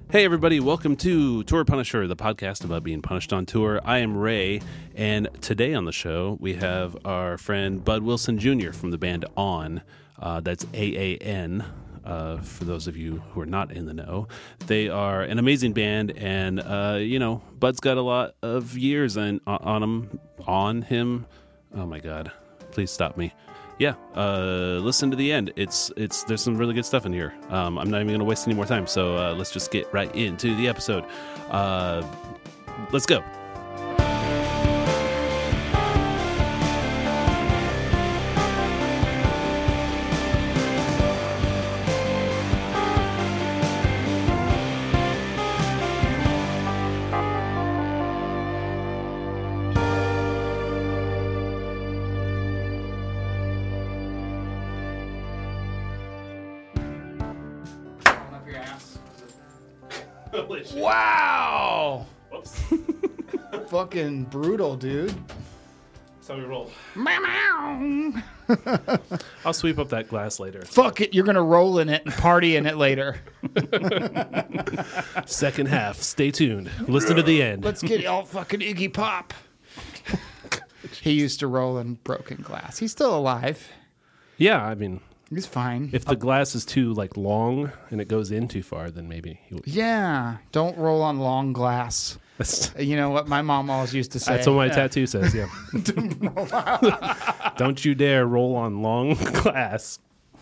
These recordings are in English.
Hey everybody, welcome to Tour Punisher, the podcast about being punished on tour. I am Ray, and today on the show we have our friend Bud Wilson Jr. from the band On. That's AAN, for those of you who are not in the know. They are an amazing band, and Bud's got a lot of years on him. Oh my god, please stop me. Yeah, listen to the end. It's there's some really good stuff in here. I'm not even going to waste any more time, so let's just get right into the episode. Let's go. Wow! Whoops. Fucking brutal, dude. That's how we roll. Meow. I'll sweep up that glass later. Fuck it, you're gonna roll in it and party in it later. Second half. Stay tuned. Listen to the end. Let's get all fucking Iggy Pop. He used to roll in broken glass. He's still alive. Yeah, I mean, He's fine. if the glass is too long and it goes in too far, then maybe he would. Yeah, don't roll on long glass. You know what my mom always used to say? That's what my tattoo says, yeah. Don't you dare roll on long glass.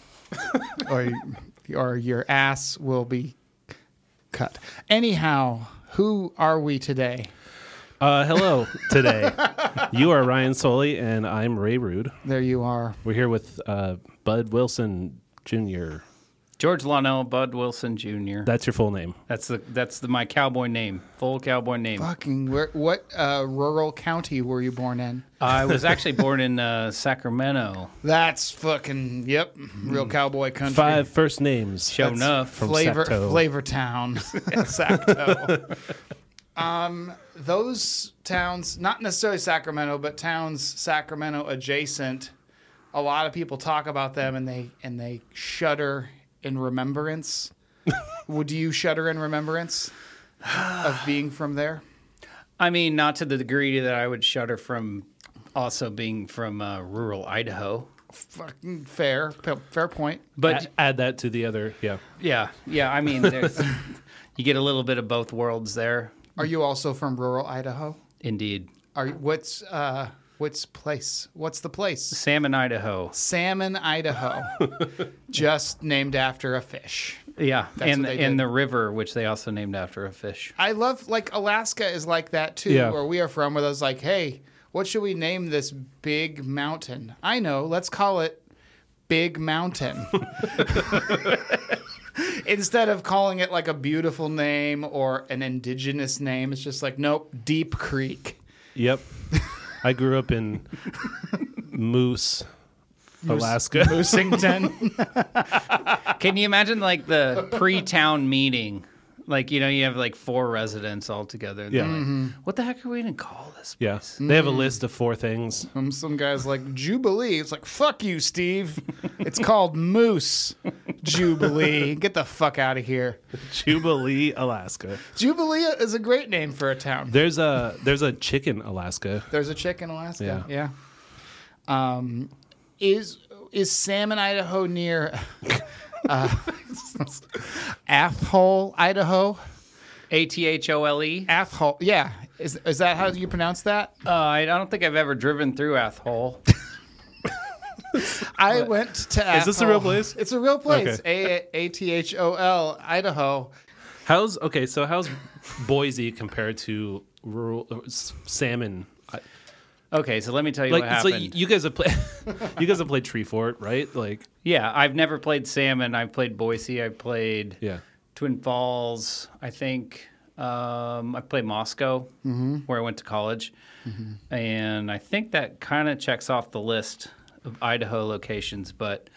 or your ass will be cut. Anyhow, who are we today? Hello today. You are Ryan Soley, and I'm Ray Rude. There you are. We're here with Bud Wilson Jr. George Lonnell, Bud Wilson Jr. That's your full name. That's my cowboy name, full cowboy name. Fucking, what rural county were you born in? I was actually born in Sacramento. That's fucking, yep, real cowboy country. 5 first names. Sure That's enough. from Flavor Sacto. Town. Sacto. Those towns, not necessarily Sacramento, but towns Sacramento adjacent, a lot of people talk about them and they shudder in remembrance. Would you shudder in remembrance of being from there? I mean, not to the degree that I would shudder from also being from rural Idaho. Fucking fair point. But Add that to the other, yeah. yeah. I mean, you get a little bit of both worlds there. Are you also from rural Idaho? Indeed. What's place? What's the place? Salmon, Idaho. Salmon, Idaho. Just named after a fish. Yeah, That's what they did. and the river, which they also named after a fish. I love, like, Alaska is like that too, Yeah. where we are from, where there's like, hey, what should we name this big mountain? I know, let's call it Big Mountain. Instead of calling it like a beautiful name or an indigenous name, it's just like, nope, Deep Creek. Yep. I grew up in Moose, Alaska. Moosington. Can you imagine like the pre-town meeting? Like, you have like 4 residents all together. And Yeah. they're like, what the heck are we going to call this Yeah. place? They have a list of 4 things. Some guy's like, Jubilee. It's like, fuck you, Steve. It's called Moose Jubilee. Get the fuck out of here. Jubilee, Alaska. Jubilee is a great name for a town. There's a chicken, Alaska. There's a chick in Alaska. Yeah. Is Salmon, Idaho near Athole, Idaho? Athole. Athole. Yeah. Is that how you pronounce that? I don't think I've ever driven through Athole. I went to Athole. Is this a real place? It's a real place. Okay. Athol, Idaho. How's Boise compared to rural Salmon? Okay, so let me tell you Like what it's happened. like you guys have played Tree Fort, right? Like Yeah, I've never played Salmon. I've played Boise. I've played yeah. Twin Falls. I think I played Moscow, where I went to college. And I think that kind of checks off the list of Idaho locations. But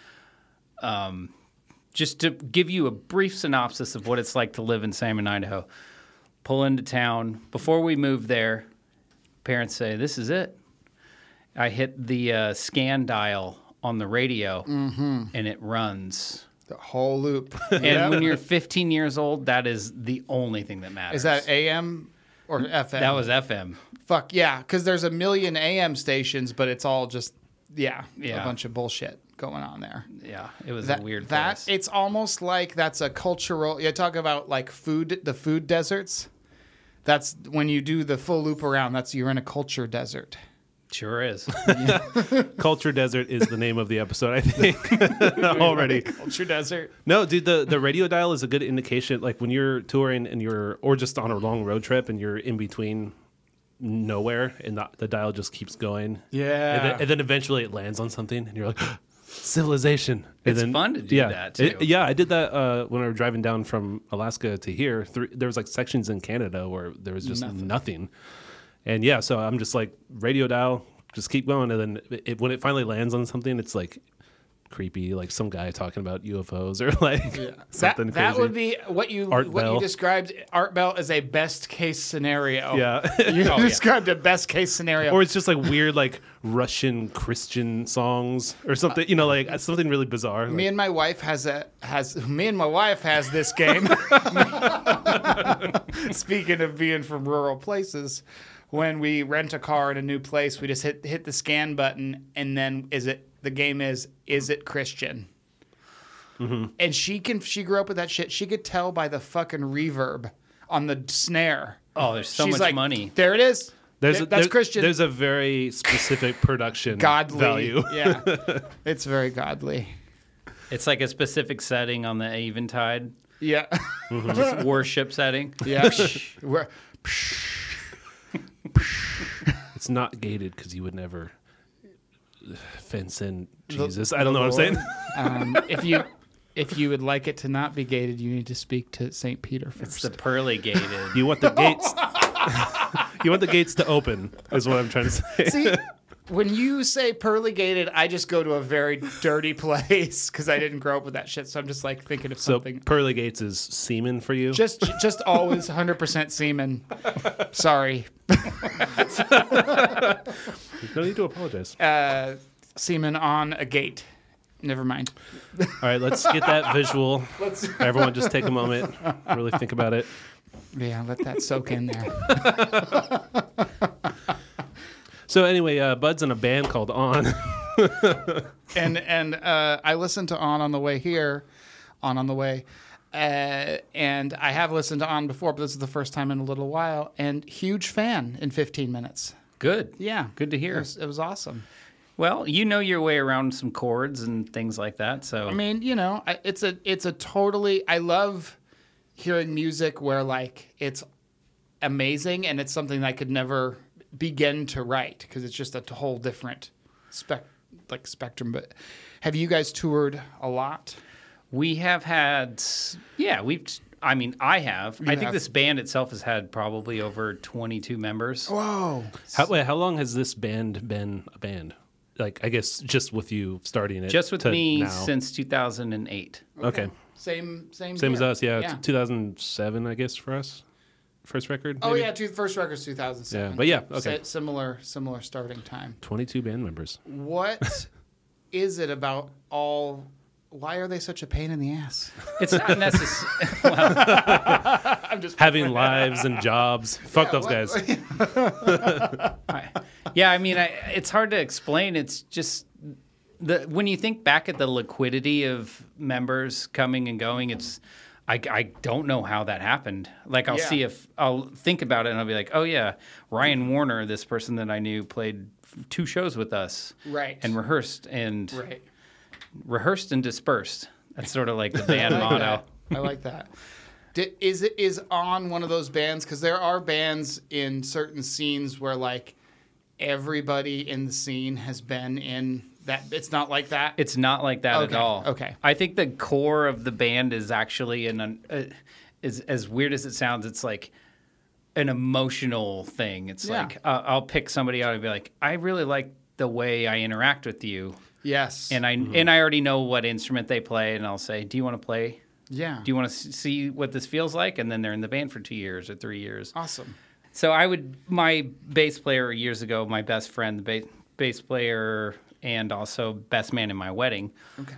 just to give you a brief synopsis of what it's like to live in Salmon, Idaho. Pull into town. Before we moved there, parents say, this is it. I hit the scan dial on the radio, and it runs The whole loop. And when you're 15 years old, that is the only thing that matters. Is that AM or FM? That was FM. Fuck yeah, because there's a million AM stations, but it's all just a Yeah. bunch of bullshit going on there. Yeah, it was a weird That place. it's almost like that's a cultural. You talk about like the food deserts. That's when you do the full loop around. You're in a culture desert. Sure is. Culture Desert is the name of the episode, I think. Already. Culture desert. No, dude, the radio dial is a good indication. Like when you're touring and or just on a long road trip and you're in between nowhere and the dial just keeps going. Yeah. And then eventually it lands on something and you're like, civilization. And It's fun to do that, too. I did that when I was driving down from Alaska to here. There was like sections in Canada where there was just nothing. And yeah, so I'm just like, radio dial, just keep going. And then when it finally lands on something, it's like creepy, like some guy talking about UFOs or like something crazy. That would be what you Bell. described, Art Bell, as a best case scenario. Yeah. You described a best case scenario. Or it's just like weird, like Russian Christian songs or something, like something really bizarre. Me and my wife has this game. Speaking of being from rural places, when we rent a car in a new place, we just hit the scan button, and then the game is it Christian? Mm-hmm. And she grew up with that shit. She could tell by the fucking reverb on the snare. Oh, there's so She's much like, money. There it is. That's Christian. There's a very specific production godly value. Yeah, it's very godly. It's like a specific setting on the Eventide. Yeah, Just worship setting. yeah. We're- It's not gated because you would never fence in Jesus. I don't know what I'm saying. If you would like it to not be gated, you need to speak to St. Peter first. It's the pearly gated. You want the gates. You want the gates to open, is what I'm trying to say. See, when you say pearly gated, I just go to a very dirty place because I didn't grow up with that shit. So I'm just like thinking of So something. pearly gates is semen for you. Just always 100% semen. Sorry. No need to apologize. Semen on a gate. Never mind. All right, let's get that visual. Everyone, just take a moment, really think about it. Yeah, let that soak in there. So anyway, Bud's in a band called On. And I listened to On the way here, On the way, and I have listened to On before, but this is the first time in a little while. And huge fan in 15 minutes. Good. Yeah, Good to hear. it was awesome. Well, you know your way around some chords and things like that. So I mean, it's a totally. I love hearing music where like it's amazing and it's something I could never begin to write because it's just a whole different spectrum. But have you guys toured a lot? we have had, I have. I think have. this band itself has had probably over 22 members. Whoa! How long has this band been a band? Like, I guess just with you starting it. Just with to me now. since 2008. Okay. Same Same year. as us, yeah. 2007, I guess, for us. First record. Oh maybe? yeah, first record's 2007. Yeah, but yeah, okay. Similar starting time. 22 band members. What is it about all? Why are they such a pain in the ass? It's not necessary. I'm just Having lives and jobs. Fuck those guys. It's hard to explain. It's just when you think back at the liquidity of members coming and going, I don't know how that happened. Like I'll think about it and I'll be like, oh yeah, Ryan Warner, this person that I knew, played 2 shows with us, Right. and rehearsed and dispersed. That's sort of like the band I like motto. that. I like that. Is On one of those bands? Because there are bands in certain scenes where like everybody in the scene has been in that. It's not like that. It's not like that at all. Okay. I think the core of the band is actually is as weird as it sounds. It's like an emotional thing. It's Yeah. like I'll pick somebody out and be like, I really like the way I interact with you, Yes. and I already know what instrument they play, and I'll say, do you want to play? Yeah. Do you want to see what this feels like? And then they're in the band for 2 years or 3 years. Awesome. So my bass player years ago, my best friend, the bass player and also best man in my wedding, Okay.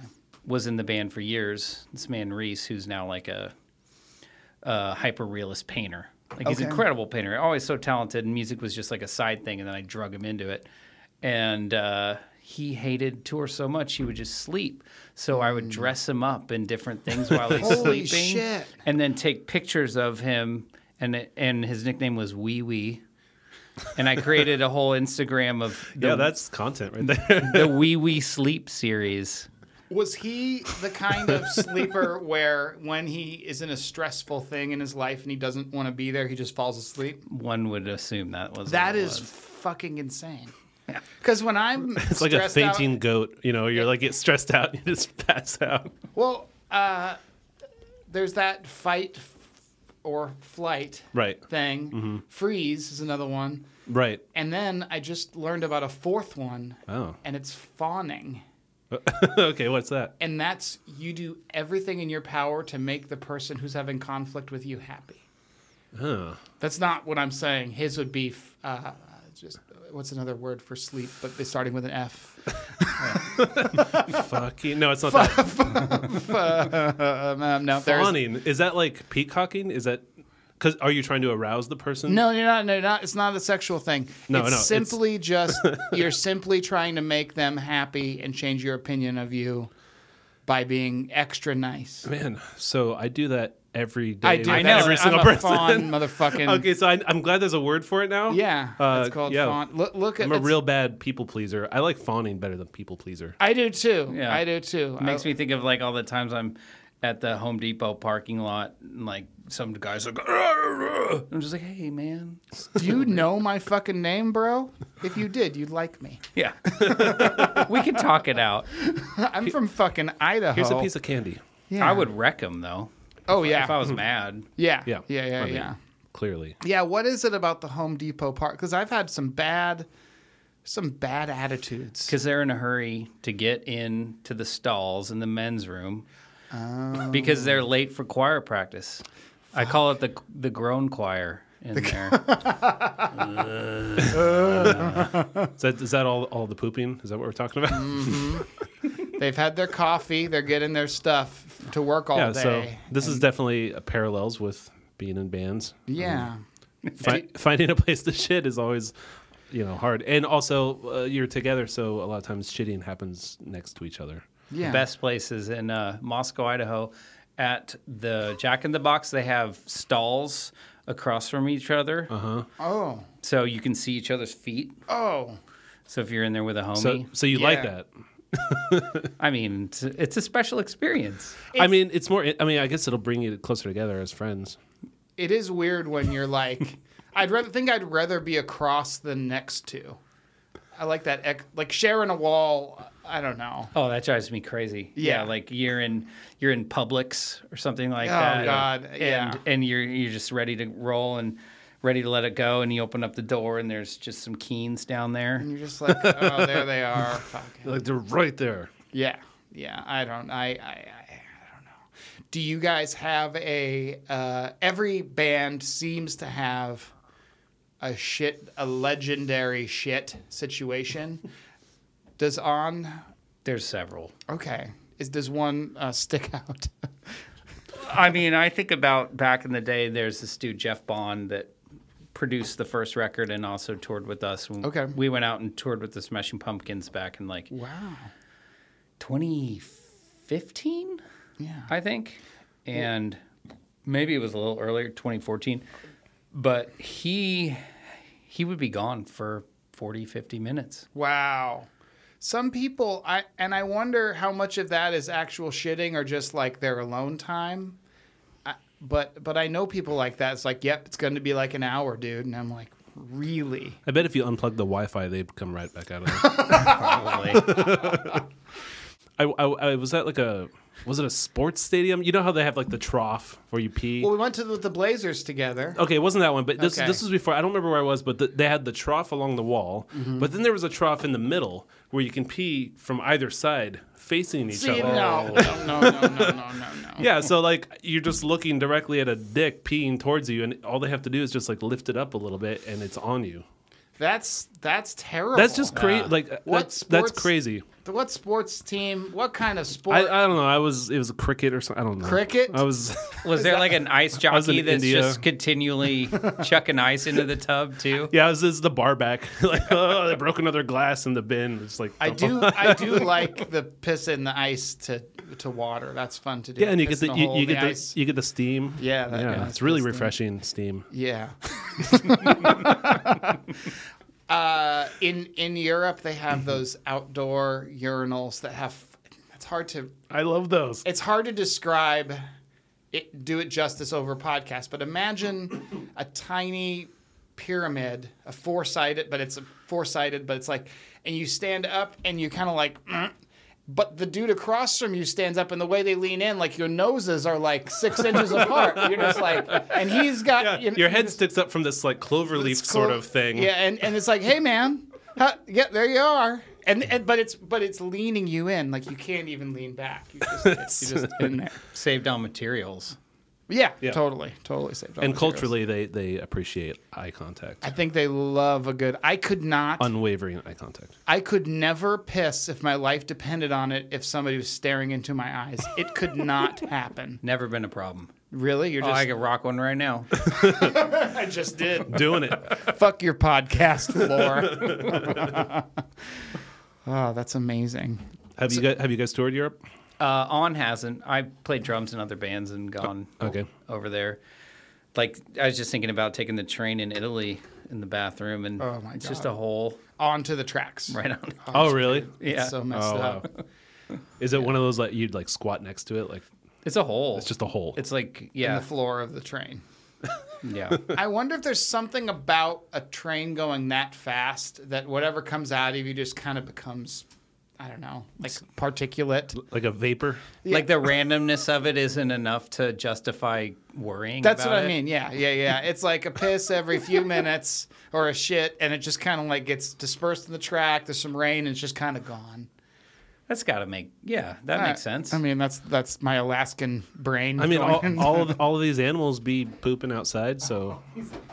was in the band for years. This man Reese, who's now like a hyper-realist painter. Like he's an Okay. incredible painter. Always so talented, and music was just like a side thing, and then I drug him into it. And he hated tour so much he would just sleep. So I would dress him up in different things while he's Holy sleeping, shit. and then take pictures of him. And his nickname was Wee Wee. And I created a whole Instagram of Yeah, that's content right there. the Wee Wee Sleep series. Was he the kind of sleeper where when he is in a stressful thing in his life and he doesn't want to be there, he just falls asleep? One would assume that was That what it is was. fucking insane. Because when I'm It's like a stressed out- fainting goat. You know, you're like get stressed out, you just pass out. Well, there's that fight or flight Right. thing. Freeze is another one. Right. And then I just learned about a fourth one, Oh. and it's fawning. Okay, what's that? And that's you do everything in your power to make the person who's having conflict with you happy. Oh. That's not what I'm saying. His would be just what's another word for sleep, but they're starting with an F. Fucking no, it's not that. No, there's Fawning. Is that like peacocking? Is that because are you trying to arouse the person? no, you're not. No, not. It's not a sexual thing. No, it's no, simply just you're simply trying to make them happy and change your opinion of you by being extra nice. Man, so I do that every day. I do. with I know. every single I'm a person. fawn motherfucking. Okay, so I'm glad there's a word for it now. Yeah, it's called yeah. fawn. Look at. I'm a it's- real bad people pleaser. I like fawning better than people pleaser. I do too. Yeah. I do too. It makes me think of like all the times I'm at the Home Depot parking lot and like some guys are going, I'm just like, hey man. Do you know my fucking name, bro? If you did, you'd like me. Yeah. We could talk it out. I'm from fucking Idaho. Here's a piece of candy. Yeah. I would wreck him though. Oh yeah. If I was mad. Yeah. Yeah. Yeah. I mean, Yeah. Clearly. Yeah. What is it about the Home Depot park? Because I've had some bad attitudes. Because they're in a hurry to get into the stalls in the men's room because they're late for choir practice. I call it the groan choir in there. Is that all the pooping? Is that what we're talking about? They've had their coffee. They're getting their stuff to work all Yeah. day. So this is definitely parallels with being in bands. Yeah. Finding a place to shit is always, hard. And also, you're together, so a lot of times shitting happens next to each other. Yeah. The best places in Moscow, Idaho. At the Jack in the Box, they have stalls across from each other. Oh. So you can see each other's feet. Oh. So if you're in there with a So homie, so you like Yeah. that? I mean, it's a special experience. I mean, it's more. I mean, I guess it'll bring you closer together as friends. It is weird when you're like, I'd rather be across than next to. I like that. Like sharing a wall. I don't know. Oh, that drives me crazy. Yeah. Like you're in Publix or something like Oh, that. God, yeah. And you're just ready to roll and ready to let it go, and you open up the door and there's just some Keens down there. And you're just like, oh, there they are. Fuck. Like they're right there. Yeah. Yeah. I don't know. Do you guys have every band seems to have a legendary shit situation? Does There's several. okay. Does one stick out? I mean, I think about back in the day, there's this dude, Jeff Bond, that produced the first record and also toured with us. Okay. We went out and toured with the Smashing Pumpkins back in like Wow. 2015, Yeah. I think. And maybe it was a little earlier, 2014. But he would be gone for 40, 50 minutes. Wow. Some people, I wonder how much of that is actual shitting or just like their alone time. But I know people like that. It's like, yep, it's going to be like an hour, dude. And I'm like, really? I bet if you unplug the Wi-Fi, they'd come right back out of there. Probably. I was at was it a sports stadium? You know how they have like the trough where you pee? Well, we went to the Blazers together. Okay, it wasn't that one, but this Okay. was before. I don't remember where I was, but they had the trough along the wall, but then there was a trough in the middle where you can pee from either side, facing each See, other. no. Yeah, so like you're just looking directly at a dick peeing towards you, and all they have to do is just like lift it up a little bit, and it's on you. That's terrible. That's just crazy. Like What that's sports- crazy. What sports team? What kind of sport? I don't know. It was a cricket or something. I don't know. Cricket? I was. Was there like an ice was jockey in that's India. just continually chucking ice into the tub too? Yeah, this is the bar back. Like, oh, they broke another glass in the bin. It's like I do like the piss in the ice to water. That's fun to do. Yeah, and you get Piss in the a hole in the you ice. get the steam. Yeah, yeah, it's really the steam. refreshing steam. Yeah. In Europe, they have those outdoor urinals that have. It's hard to. I love those. It's hard to describe. Do it justice over podcast, but imagine a tiny pyramid, a four-sided, but it's like, and you stand up and you kind of like. But the dude across from you stands up, and the way they lean in, like your noses are like 6 inches apart. You're just like, and he's got Your head sticks up from this like cloverleaf sort of thing. Yeah, and it's like, hey man, yeah, there you are. But it's leaning you in, like you can't even lean back. You're just in there. Saved on materials. Yeah, Yeah. totally saved. And culturally, they appreciate eye contact, I think they love a good. I could not. unwavering eye contact. I could never piss if my life depended on it. If somebody was staring into my eyes, it could not happen. Never been a problem. Really, you're Oh, just. I could rock one right now. I just did. Doing it. Fuck your podcast floor. Oh, that's amazing. Have you guys toured Europe? On hasn't. I played drums in other bands and gone okay. over there. Like I was just thinking about taking the train in Italy in the bathroom, and Oh, my it's God. just a hole Onto the tracks. right on. Oh, really? Yeah, So messed Oh, up. wow. Is it one of those like you'd like squat next to it? Like it's a hole. it's just a hole. It's like In yeah, the floor of the train. yeah. I wonder if there's something about a train going that fast that whatever comes out of you just kind of becomes, I don't know, like particulate. like a vapor. Like the randomness of it isn't enough to justify worrying. That's about what I it. mean. Yeah. It's like a piss every few minutes or a shit, and it just kind of like gets dispersed in the track. There's some rain, and it's just kind of gone. That's got to make that makes sense. I mean, that's my Alaskan brain. I mean, going. all of these animals be pooping outside, so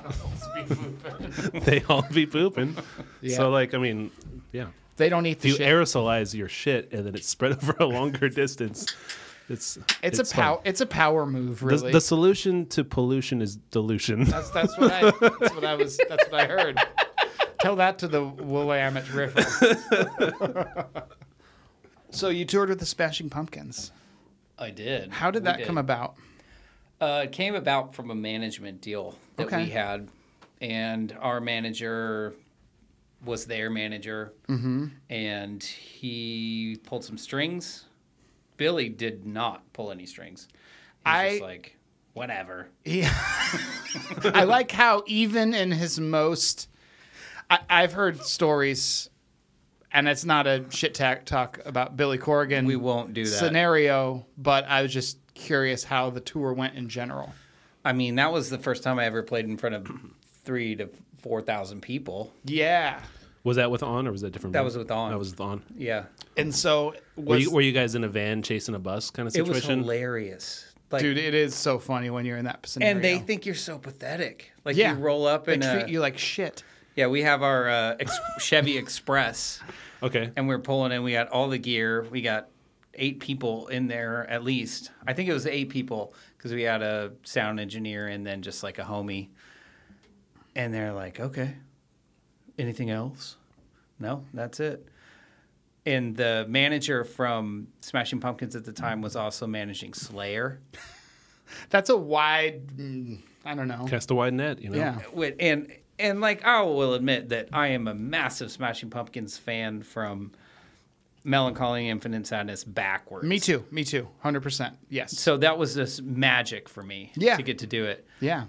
they all be pooping. Yeah. So like, I mean, yeah. They don't eat If the you shit. aerosolize your shit and then it's spread over a longer distance, it's fun. It's a power move, The, really. the solution to pollution is dilution. That's what I heard. Tell that to the Willamette River. So you toured with the Smashing Pumpkins. I did. How did that come about? It came about from a management deal that Okay. we had, and our manager was their manager, and he pulled some strings. Billy did not pull any strings. He was just like, whatever. I like how even in his most, I've heard stories, and it's not a shit talk about Billy Corgan. We won't do that. Scenario, but I was just curious how the tour went in general. I mean, that was the first time I ever played in front of 3,000 to 4,000 people. Yeah. Was that with On or was that different? That band? was with On. That was with On. Yeah. And so Were you guys in a van chasing a bus kind of It was situation? hilarious. Like, dude, it is so funny when you're in that scenario. and they think you're so pathetic. Like yeah. you roll up they and treat you like shit. yeah, we have our Chevy Express, Okay. and we're pulling in. We got all the gear. We got 8 people in there at least. I think it was 8 people because we had a sound engineer and then just like a homie. And they're like, okay, anything else? No, that's it. And the manager from Smashing Pumpkins at the time was also managing Slayer. That's a wide, I don't know. Cast a wide net, you know. Yeah. And like I will admit that I am a massive Smashing Pumpkins fan from Melancholy and Infinite Sadness backwards. Me too. 100%. Yes. So that was just magic for me Yeah. to get to do it. Yeah.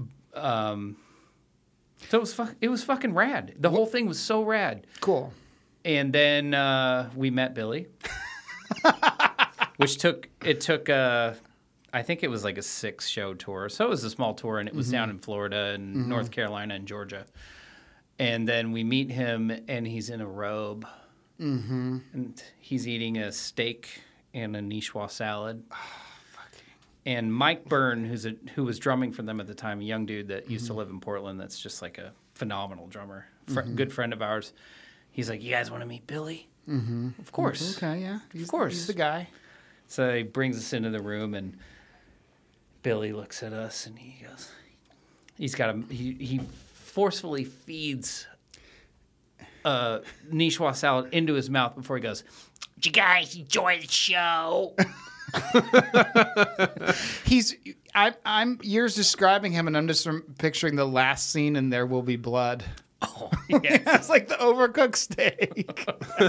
So it was fucking rad. The whole thing was so rad. Cool. And then we met Billy, which took I think it was like a 6-show tour. So it was a small tour, and it was down in Florida and North Carolina and Georgia. And then we meet him, and he's in a robe, and he's eating a steak and a niçoise salad. And Mike Byrne, who was drumming for them at the time, a young dude that used to live in Portland, that's just like a phenomenal drummer, good friend of ours. He's like, "You guys want to meet Billy?" Of course. Okay, yeah. Of course. He's the guy. So he brings us into the room, and Billy looks at us, and he goes, he forcefully feeds Niçoise salad into his mouth before he goes, "Did you guys enjoy the show?" I'm years describing him, and I'm just picturing the last scene in There Will Be Blood. Oh, yeah. It's like the overcooked steak.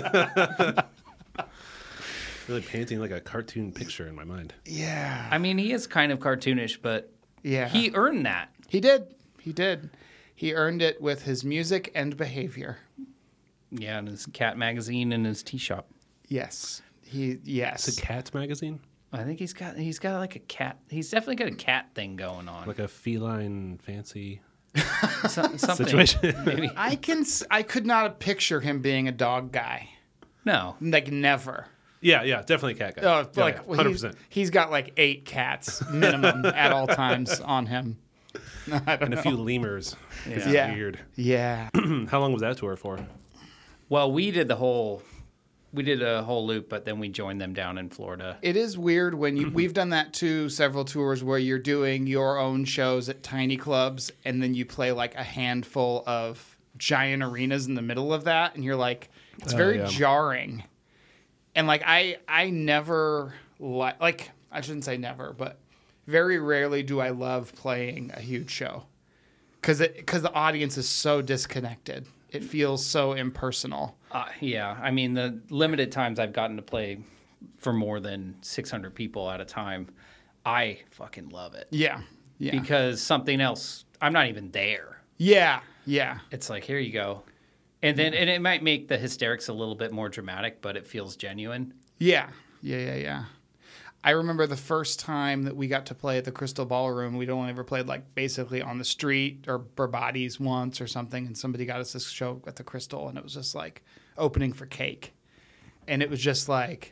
Really painting like a cartoon picture in my mind. Yeah. I mean, he is kind of cartoonish, but Yeah. he earned that. He did. He earned it with his music and behavior. Yeah, and his cat magazine and his tea shop. Yes. Yes. It's a cat magazine? I think he's got like a cat. He's definitely got a cat thing going on. Like a feline fancy Something. situation. Maybe. I could not picture him being a dog guy. No. Like never. Yeah, definitely a cat guy. Oh, Yeah, like yeah, well, 100%. he's got like 8 cats minimum at all times on him. I don't And know. a few lemurs. This is Yeah. weird. Yeah. How long was that tour for? Well, we did a whole loop, but then we joined them down in Florida. It is weird when we've done that too, several tours where you're doing your own shows at tiny clubs and then you play like a handful of giant arenas in the middle of that, and you're like, it's very yeah. jarring. And like I never like I shouldn't say never, but very rarely do I love playing a huge show because the audience is so disconnected. It feels so impersonal. Yeah, I mean, the limited times I've gotten to play for more than 600 people at a time, I fucking love it. Yeah. Yeah. Because something else, I'm not even there. Yeah. Yeah. It's like, here you go. And then and it might make the hysterics a little bit more dramatic, but it feels genuine. Yeah. Yeah. I remember the first time that we got to play at the Crystal Ballroom. We'd only ever played like basically on the street or Barbati's once or something, and somebody got us this show at the Crystal, and it was just like opening for Cake, and it was just like,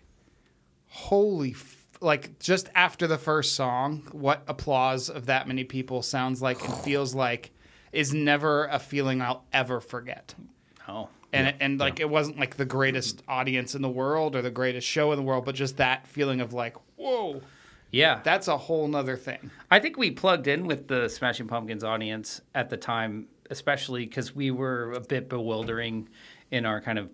like just after the first song, what applause of that many people sounds like and feels like is never a feeling I'll ever forget. Oh. And it wasn't like the greatest audience in the world or the greatest show in the world, but just that feeling of like, whoa, Yeah. that's a whole nother thing. I think we plugged in with the Smashing Pumpkins audience at the time, especially because we were a bit bewildering in our kind of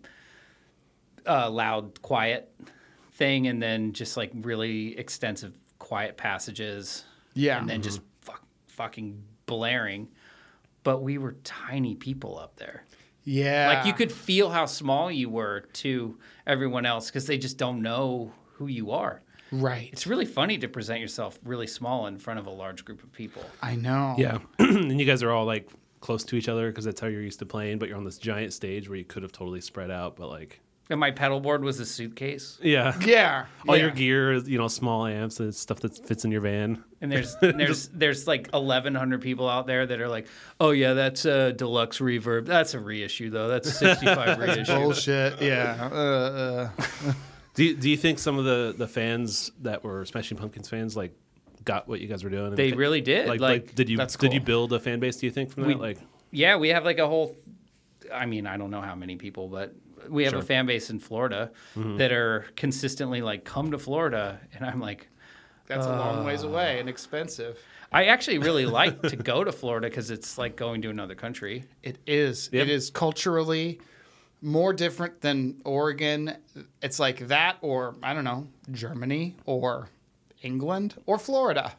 loud, quiet thing, and then just like really extensive quiet passages. Yeah. And then just fucking blaring. But we were tiny people up there. Yeah. Like you could feel how small you were to everyone else because they just don't know who you are. Right. It's really funny to present yourself really small in front of a large group of people. I know. Yeah. And you guys are all like close to each other because that's how you're used to playing, but you're on this giant stage where you could have totally spread out, but like... And my pedal board was a suitcase. Yeah. Yeah. All yeah. your gear is, small amps and stuff that fits in your van. And there's like 1,100 people out there that are like, oh yeah, that's a deluxe reverb. That's a reissue though. That's a 65 reissue. Bullshit. Yeah. Do you think some of the fans that were Smashing Pumpkins fans like got what you guys were doing? And They really did. Like did you that's did you cool. build a fan base? Do you think from that? Like Yeah, we have like a whole. I mean, I don't know how many people, but we have Sure. a fan base in Florida that are consistently like, come to Florida, and I'm like, That's a long ways away and expensive. I actually really like to go to Florida because it's like going to another country. It is. Yep. It is culturally more different than Oregon. It's like that, or I don't know, Germany or England or Florida.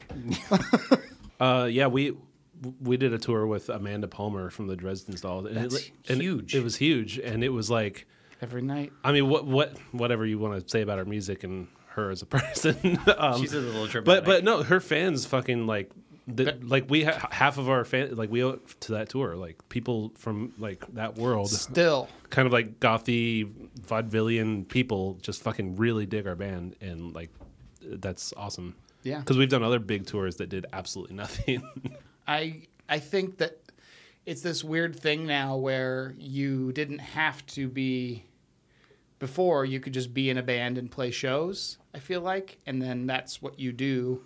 yeah, we did a tour with Amanda Palmer from the Dresden Dolls. That's and huge. It was huge, and it was like, Every night. I mean, whatever you want to say about her music and her as a person. She's a little dramatic. But no, her fans fucking like. Like we half of our fan, like we owe it to that tour, like people from like that world, Still. kind of like gothy vaudevillian people just fucking really dig our band, and like that's awesome. Yeah. Because we've done other big tours that did absolutely nothing. I think that it's this weird thing now where you didn't have to be. Before, you could just be in a band and play shows, I feel like, and then that's what you do.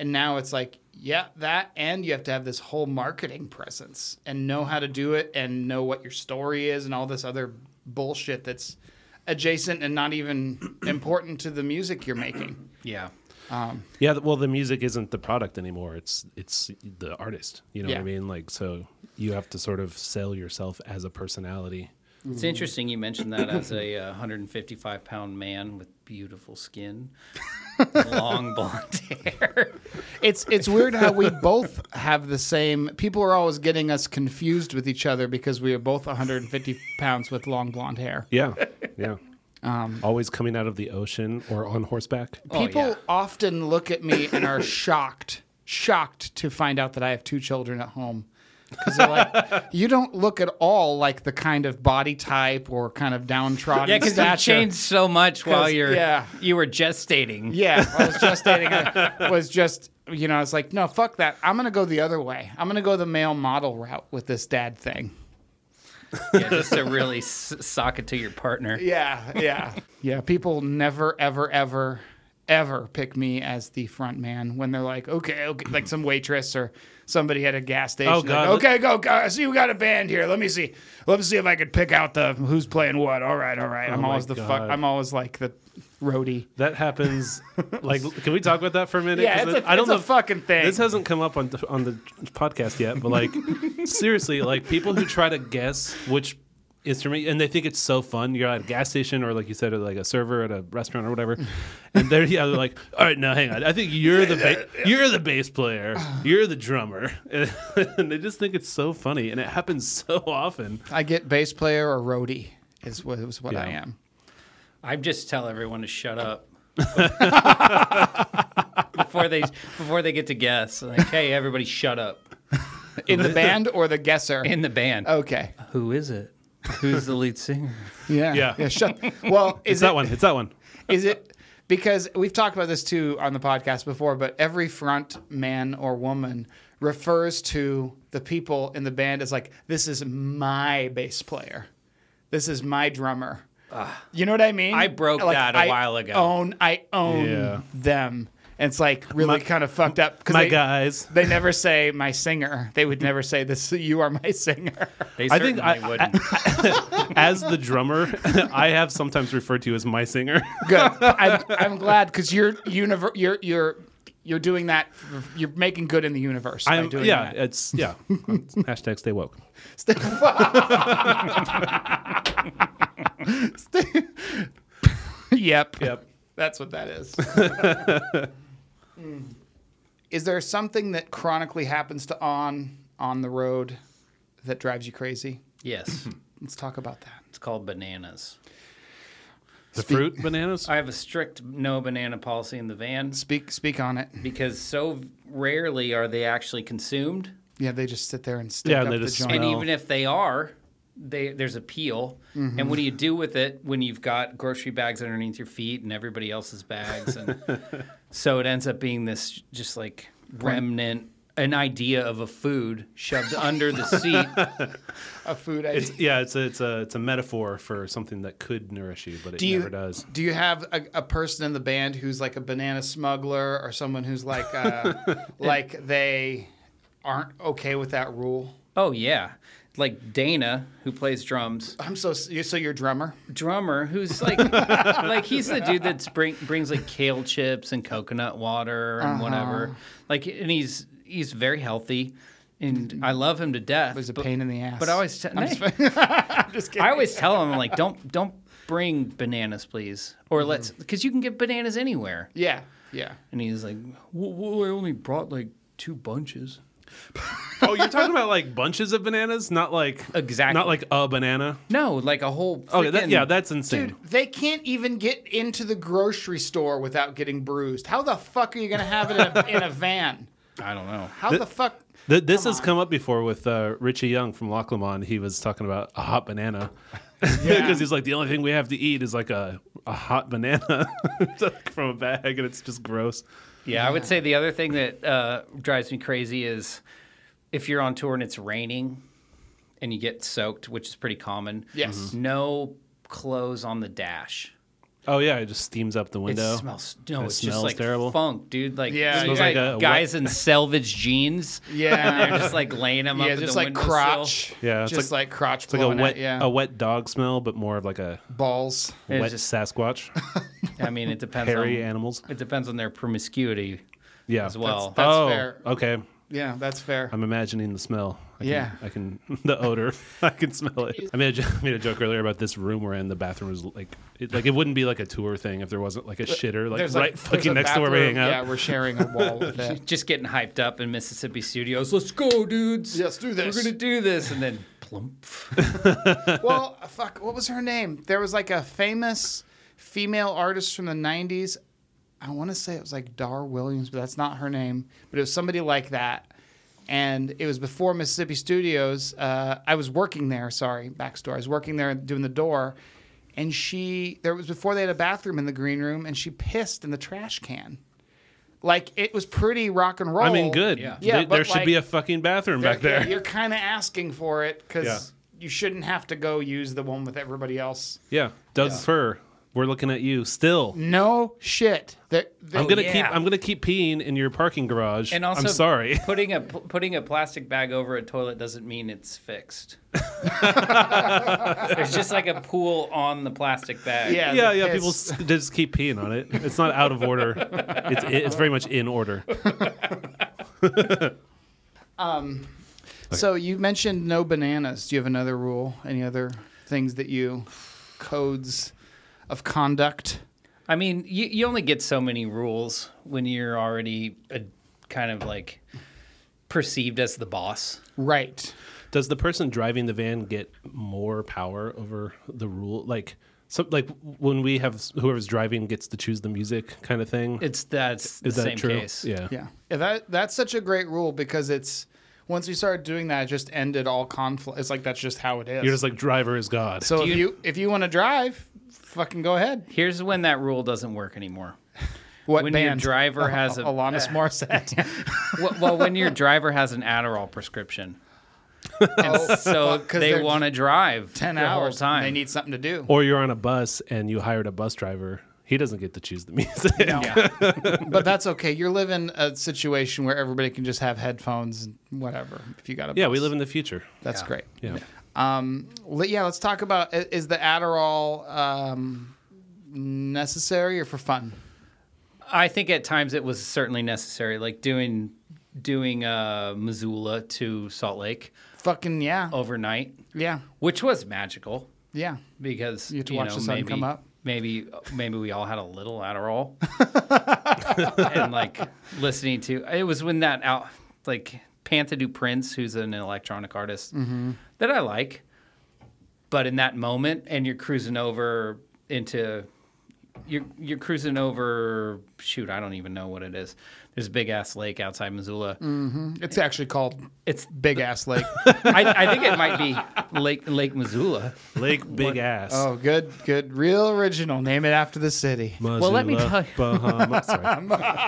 And now it's like, yeah, that, and you have to have this whole marketing presence and know how to do it and know what your story is and all this other bullshit that's adjacent and not even important to the music you're making. Yeah. Yeah, well, the music isn't the product anymore. It's the artist. You know what I Yeah. mean? Like, so you have to sort of sell yourself as a personality. It's interesting you mentioned that as a 155-pound man with beautiful skin, long blonde hair. It's weird how we both have the same. People are always getting us confused with each other because we are both 150 pounds with long blonde hair. Yeah, yeah. Always coming out of the ocean or on horseback. People often look at me and are shocked to find out that I have 2 children at home. Because they're like, you don't look at all like the kind of body type or kind of downtrodden Yeah, because you stature. changed so much while you were gestating. Yeah, I was gestating. I was just, it's like, no, fuck that. I'm going to go the other way. I'm going to go the male model route with this dad thing. Yeah, just to really sock it to your partner. Yeah. People never, ever pick me as the front man when they're like, okay, like some waitress or somebody at a gas station. Oh, God. Like, okay, go. I see you got a band here. Let me see if I could pick out the who's playing what. All right. I'm always the fuck. I'm always like the roadie. That happens. Like, can we talk about that for a minute? Yeah, 'Cause it's I don't a know. fucking thing. This hasn't come up on the podcast yet, but like, seriously, like people who try to guess which instrument, and they think it's so fun. You're at a gas station, or like you said, like a server at a restaurant or whatever, and they're like, "All right, now hang on. I think you're the bass player, you're the drummer," and they just think it's so funny, and it happens so often. I get bass player or roadie is what I am. I just tell everyone to shut up before they get to guess. Like, hey, everybody, shut up. In the band or the guesser? In the band. Okay. Who is it? Who's the lead singer? Yeah. Well, It's that one. Is it because we've talked about this too on the podcast before, but every front man or woman refers to the people in the band as like, this is my bass player. This is my drummer. You know what I mean? I broke that a while ago. I own them. And it's like really kind of fucked up. My guys. They never say my singer. They would never say this. You are my singer. They I think certainly wouldn't. As the drummer, I have sometimes referred to you as my singer. Good. I'm glad because you're doing that. You're making good in the universe. By doing that. It's hashtag stay woke. Yep. That's what that is. Is there something that chronically happens to on the road that drives you crazy? Yes. Let's talk about that. It's called bananas. The fruit bananas? I have a strict no banana policy in the van Speak on it. because so rarely are they actually consumed. Yeah, they just sit there and stick up they the just joint. And Well- even if they are, there's a peel. And what do you do with it when you've got grocery bags underneath your feet and everybody else's bags? And so it ends up being this just like remnant, an idea of a food shoved under the seat. A food idea. It's a metaphor for something that could nourish you, but it never does. Do you have a person in the band who's like a banana smuggler or someone who's like like they aren't okay with that rule? Oh, yeah. Like Dana, who plays drums. So you're a drummer? Drummer, who's like, like he's the dude that brings like kale chips and coconut water and whatever. Like, and he's very healthy, and I love him to death. He's a pain in the ass. But I always I'm just kidding. I always tell him, like, don't bring bananas, please, or because you can get bananas anywhere. Yeah. And he's like, well, I only brought like 2 bunches. Oh, you're talking about like bunches of bananas, not like Exactly. not like a banana. No, like a whole. Oh, freaking- that's insane. Dude, they can't even get into the grocery store without getting bruised. How the fuck are you going to have it in a van? I don't know. How the fuck? This has come up before with Richie Young from Loch Lomond. He was talking about a hot banana because he's like, the only thing we have to eat is like a hot banana from a bag, and it's just gross. Yeah, I would say the other thing that drives me crazy is if you're on tour and it's raining and you get soaked, which is pretty common. Yes. No clothes on the dash. Oh yeah, it just steams up the window. It smells. No, It it's smells just like terrible. funk, dude. Like Yeah, you it smells got like a guys in selvage jeans. Yeah. and they're just like laying them up Yeah, at just the like windowsill. crotch. Yeah, it's just like crotch. It's like a blowing wet, at ya. a wet dog smell, but more of like a balls. It's wet just- Sasquatch, I mean, it depends. hairy on, animals. It depends on their promiscuity Yeah, as well. That's oh, fair. okay. Yeah, that's fair. I'm imagining the smell. I can the odor. I can smell it. I made a joke earlier about this room we're in. The bathroom was like it wouldn't be like a tour thing if there wasn't like a shitter like There's right there's fucking a next to where we hang bathroom. out. Yeah, we're sharing a wall with it. Just getting hyped up in Mississippi studios. Let's go, dudes. Let's do this. We're gonna do this, and then plump. Well, fuck, what was her name? There was like a famous female artist from the 90s. I want to say it was like Dar Williams, but that's not her name. But it was somebody like that. And it was before Mississippi Studios. I was working there. Sorry, backstory. I was working there doing the door. And there was before they had a bathroom in the green room, and she pissed in the trash can. Like, it was pretty rock and roll. I mean, good. Yeah. Yeah, There but, should be a fucking bathroom back there. You're kind of asking for it because Yeah. you shouldn't have to go use the one with everybody else. Yeah, Doug Fur. We're looking at you still. No shit. I'm gonna yeah. keep peeing in your parking garage. And also, I'm sorry. putting a plastic bag over a toilet doesn't mean it's fixed. There's just like a pool on the plastic bag. Yeah. Yeah, the yeah. piss. People just keep peeing on it. It's not out of order. It's very much in order. So you mentioned no bananas. Do you have another rule? Any other things that codes of conduct? I mean, you only get so many rules when you're already kind of like perceived as the boss. Right. Does the person driving the van get more power over the rule? Like when we have whoever's driving gets to choose the music kind of thing. That's the Is that same true? case. Yeah. Yeah. That's such a great rule because it's once we started doing that, it just ended all conflict. It's like that's just how it is. You're just like driver is God. so if you want to drive, fucking go ahead. Here's when that rule doesn't work anymore. What When band? your driver has a Alanis Morissette. well, when your driver has an Adderall prescription, and so fuck, 'cause they they're want to drive 10 the hours. whole time. They need something to do. Or you're on a bus and you hired a bus driver. He doesn't get to choose the music. Yeah. But that's okay. You're living a situation where everybody can just have headphones and whatever. If you got a Yeah, bus. we live in the future. That's Yeah. great. Yeah. Let's talk about is the Adderall necessary or for fun? I think at times it was certainly necessary, like doing Missoula to Salt Lake Fucking yeah. overnight, Yeah. which was magical Yeah. because You get to watch the sun come up. Maybe we all had a little Adderall, and like listening to it was when that out like Pantha Du Prince, who's an electronic artist that I like, but in that moment, and you're cruising over into. You're cruising over. Shoot, I don't even know what it is. There's a big ass lake outside Missoula. It's actually called It's. Big Ass Lake. I think it might be Lake Missoula. Lake Big Ass. Oh, good. Real original. Name it after the city. Well, let me Missoula, tell you- Bahamas. Sorry.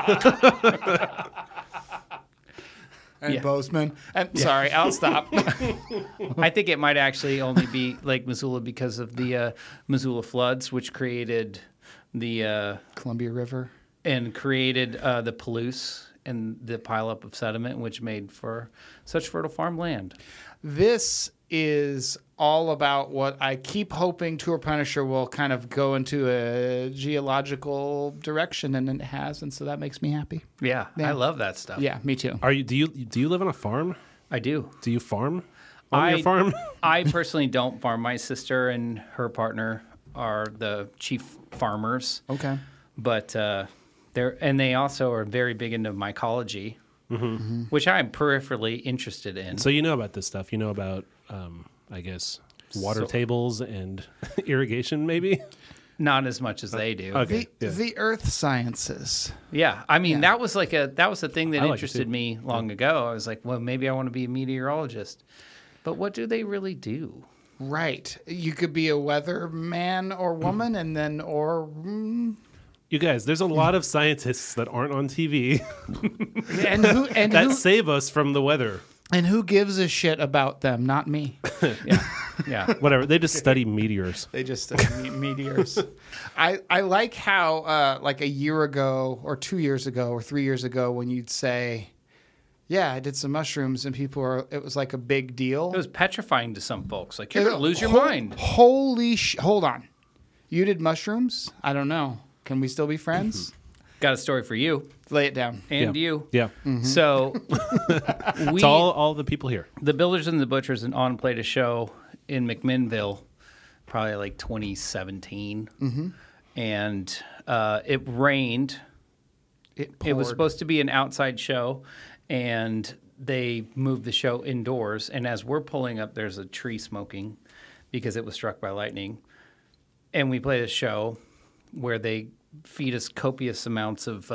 And Yeah. Bozeman. And sorry, I'll stop. I think it might actually only be Lake Missoula because of the Missoula floods, which created the Columbia River. the Palouse and the pileup of sediment, which made for such fertile farmland. This is all about what I keep hoping Tour Punisher will kind of go into a geological direction, and it has, and so that makes me happy. Yeah, Yeah. I love that stuff. Yeah, me too. Do you live on a farm? I do. Do you farm on your farm? I personally don't farm. My sister and her partner are the chief farmers, Okay. but they also are very big into mycology, which I'm peripherally interested in. So you know about this stuff. You know about, I guess, water tables and irrigation, maybe? Not as much as they do. Okay. The earth sciences. Yeah, I mean that was a thing that I like it interested too. me long ago. I was like, well, maybe I want to be a meteorologist, but what do they really do? Right. You could be a weatherman or woman, and then You guys, there's a lot of scientists that aren't on TV and that save us from the weather. who gives a shit about them? Not me. Yeah. Whatever. They just study meteors. They just meteors. I like how like a year ago or 2 years ago or 3 years ago when you'd say, yeah, I did some mushrooms, and it was like a big deal. It was petrifying to some folks. Like, you're going to lose your mind. Hold on. You did mushrooms? I don't know. Can we still be friends? Got a story for you Lay it down. and you. Yeah. So It's all the people here. the Builders and the Butchers and On played a show in McMinnville, probably like 2017. And it rained. It was supposed to be an outside show, and they moved the show indoors. And as we're pulling up, there's a tree smoking because it was struck by lightning. And we play a show where they feed us copious amounts of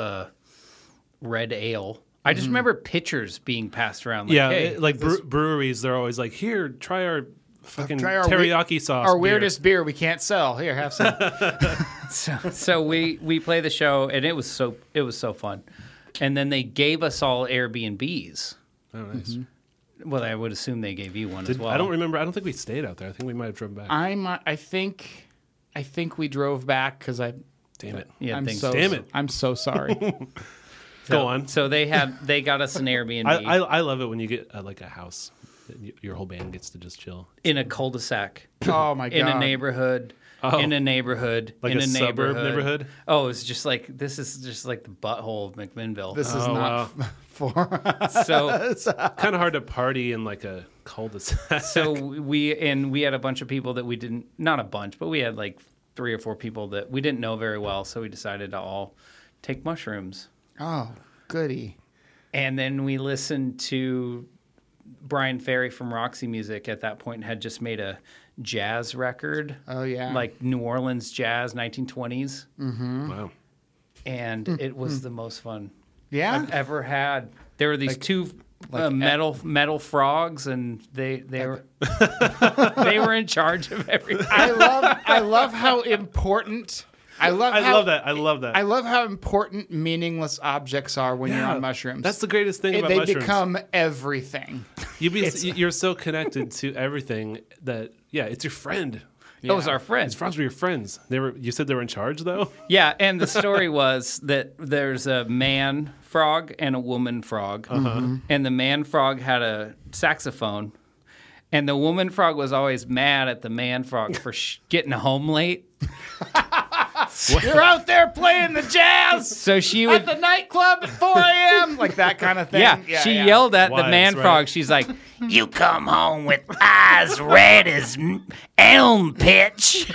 red ale. I just remember pitchers being passed around. Like, hey, breweries, they're always like, here, try our fucking Try our teriyaki sauce. Our beer. weirdest beer we can't sell. Here, have some. So we play the show, and it was so fun. And then they gave us all Airbnbs. Oh, nice. Well, I would assume they gave you one as well. I don't remember. I don't think we stayed out there. I think we might have driven back. I think we drove back because Damn it. Yeah, Damn it. I'm so sorry. Go on. So they got us an Airbnb I love it when you get like a house. Your whole band gets to just chill. in a cul-de-sac. Oh my god! In a neighborhood. In a neighborhood. Like in a suburb neighborhood? Oh, it's just like this is just like the butthole of McMinnville. This is not for. So Kind of hard to party in like a cul-de-sac. so we had a bunch of people that we didn't, not a bunch, but we had like 3 or 4 people that we didn't know very well. So we decided to all take mushrooms. Oh, goody! And then we listened to Brian Ferry from Roxy Music at that point had just made a jazz record. Oh yeah, Like New Orleans jazz, 1920s. Wow. And it was the most fun yeah. I've ever had. There were these two metal frogs, and they were they were in charge of everything. I love how important. I love that. I love that. I love how important meaningless objects are when you're on mushrooms. That's the greatest thing about they mushrooms. become everything. You're so connected to everything that it's your friend. That was our friend. His frogs were your friends. You said they were in charge though. Yeah, and the story was that there's a man frog and a woman frog, and the man frog had a saxophone, and the woman frog was always mad at the man frog for getting home late. You're out there playing the jazz. So she would at the nitclub at 4 a.m. like that kind of thing. Yeah, she yelled at the Wives, man right? frog. She's like, "You come home with eyes red as elm pitch."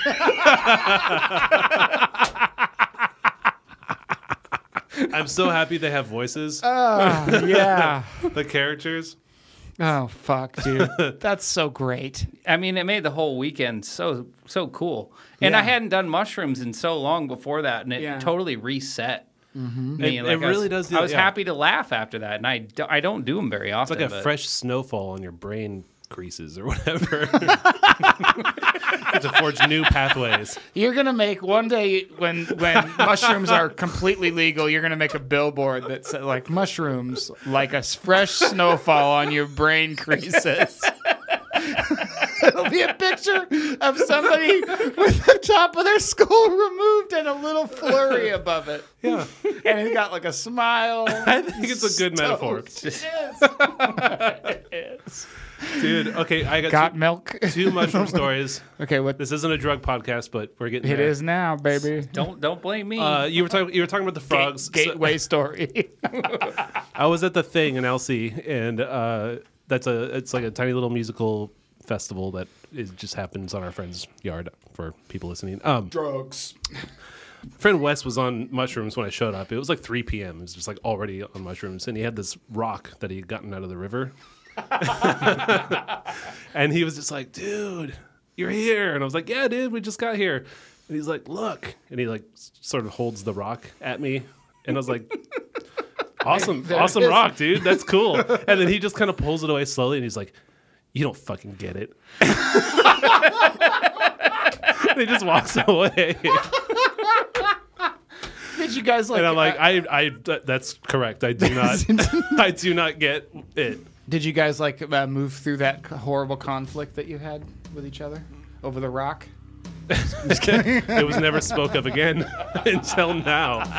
I'm so happy they have voices. Yeah. The characters. Oh fuck, dude. That's so great. I mean, it made the whole weekend so cool. And I hadn't done mushrooms in so long before that, and it totally reset me. It really does do I was that, happy to laugh after that, and I don't do them very often. It's like a fresh snowfall on your brain creases or whatever. To forge new pathways. You're gonna make one day when mushrooms are completely legal. You're gonna make a billboard that says like mushrooms, like a fresh snowfall on your brain creases. It'll be a picture of somebody with the top of their skull removed and a little flurry above it. Yeah. And he's got like a smile. I think it's a good metaphor. It is. Dude, okay, I Got milk. two mushroom stories. Okay, what? This isn't a drug podcast, but we're getting It there. is now, baby. Don't blame me. You were talking about the frogs. Gateway story. I was at the Thing in LC, and it's like a tiny little musical festival that just happens on our friend's yard for people listening. Drugs. Friend Wes was on mushrooms when I showed up. It was like 3 p.m. It was just like already on mushrooms, and he had this rock that he had gotten out of the river. And he was just like, dude, you're here. And I was like, yeah, dude, we just got here. And he's like, look. And he like sort of holds the rock at me. And I was like, awesome rock, dude. That's cool. And then he just kind of pulls it away slowly. And he's like, you don't fucking get it. And he just walks away. Did you guys like? And I'm like, I that's correct. I do not, I do not get it. Did you guys like move through that horrible conflict that you had with each other over the rock? It was never spoke of again until now.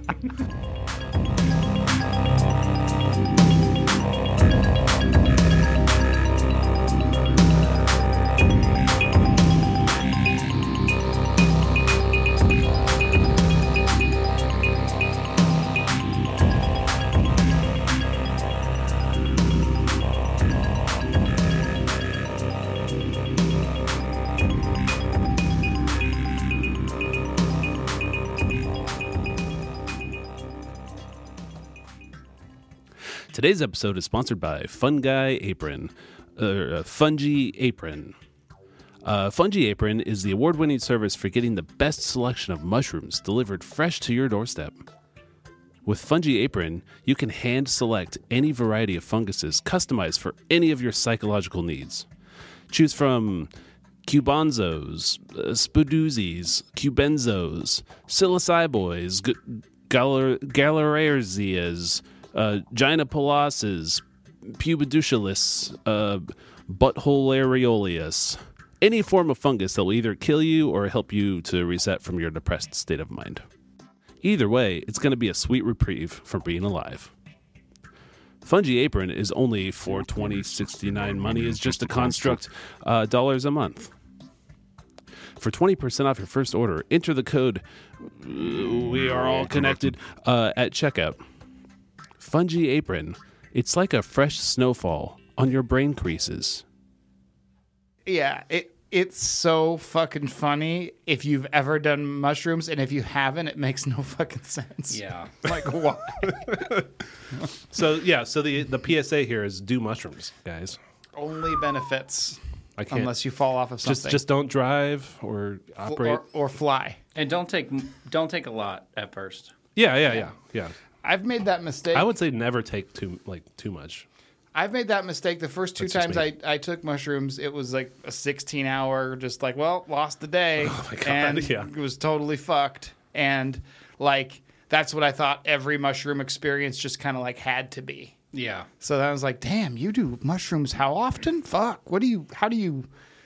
Today's episode is sponsored by Fungi Apron, Fungi Apron. Fungi Apron is the award-winning service for getting the best selection of mushrooms delivered fresh to your doorstep. With Fungi Apron, you can hand-select any variety of funguses customized for any of your psychological needs. Choose from cubanzos, spuduzis, cubenzos, psilocyboids, galerizias, gynapolases, pubiducilis, butthole areoleus. Any form of fungus that will either kill you or help you to reset from your depressed state of mind. Either way, it's going to be a sweet reprieve from being alive. Fungi Apron is only $4.20.69. Money is just a construct, dollars a month. For 20% off your first order, enter the code We Are All Connected at checkout. Fungi Apron. It's like a fresh snowfall on your brain creases. Yeah, it's so fucking funny if you've ever done mushrooms, and if you haven't, it makes no fucking sense. Yeah. Like, why? So the PSA here is do mushrooms, guys. Only benefits. I can't. Unless you fall off of something. Just don't drive or operate. Or fly. And don't take a lot at first. Yeah. I've made that mistake. I would say never take too much. I've made that mistake the first two That's just times me. I took mushrooms. It was like a 16-hour, just like, well, lost the day. Oh my God, and yeah. it was totally fucked. And like, that's what I thought every mushroom experience just kind of like had to be. Yeah. So then I was like, damn, you do mushrooms how often? Fuck. How do you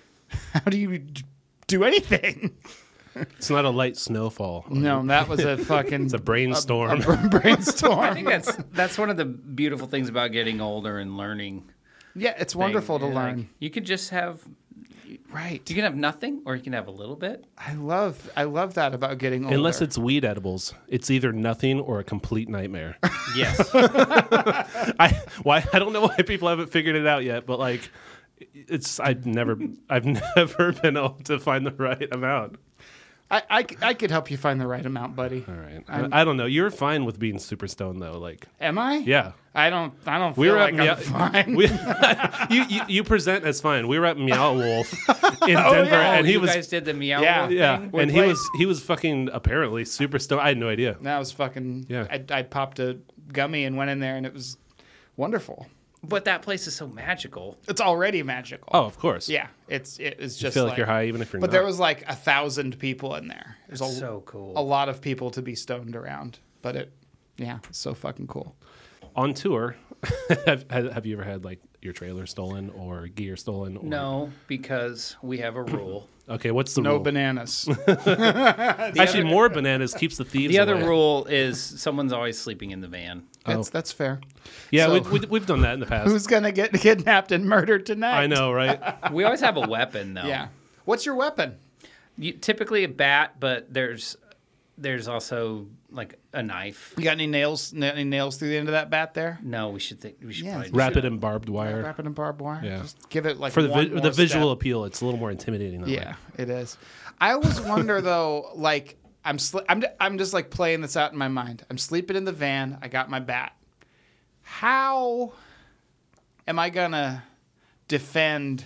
do anything? It's not a light snowfall. No, that was a fucking... It's a brainstorm. brainstorm. I think that's one of the beautiful things about getting older and learning. Yeah, it's wonderful to learn. Like, you could just have... Right. You can have nothing, or you can have a little bit. I love that about getting older. Unless it's weed edibles, it's either nothing or a complete nightmare. Yes. I don't know why people haven't figured it out yet, but like, I've never been able to find the right amount. I could help you find the right amount, buddy. All right. I don't know. You're fine with being super stoned though. Like, Am I? yeah. I don't feel like I'm fine. You present as fine. We were at Meow Wolf in Denver, yeah. and he you was guys did the meow Yeah. wolf yeah, thing? and he was fucking apparently super stoned. I had no idea. That was fucking... Yeah. I popped a gummy and went in there, and it was wonderful. But that place is so magical. It's already magical. Oh, of course. Yeah. It was just You feel like you're high even if you're But not. there was like 1,000 people in there. There's So cool. a lot of people to be stoned around. But it's so fucking cool. On tour, have you ever had like your trailer stolen or gear stolen? Or... No, because we have a rule. Okay, what's the No rule? bananas. Actually, more bananas keeps the thieves The other away. rule is someone's always sleeping in the van. That's fair. Yeah, So- we've done that in the past. Who's going to get kidnapped and murdered tonight? I know, right? We always have a weapon, though. Yeah. What's your weapon? Typically a bat, but there's also like a knife. You got any nails? Any nails through the end of that bat there? No, we should Yeah. probably Wrap it in barbed wire. Wrap it in barbed wire. Yeah. Just give it like For one the more visual step. appeal, it's a little more intimidating that way. Yeah, it is. I always wonder though, like I'm just like playing this out in my mind. I'm sleeping in the van. I got my bat. How am I gonna defend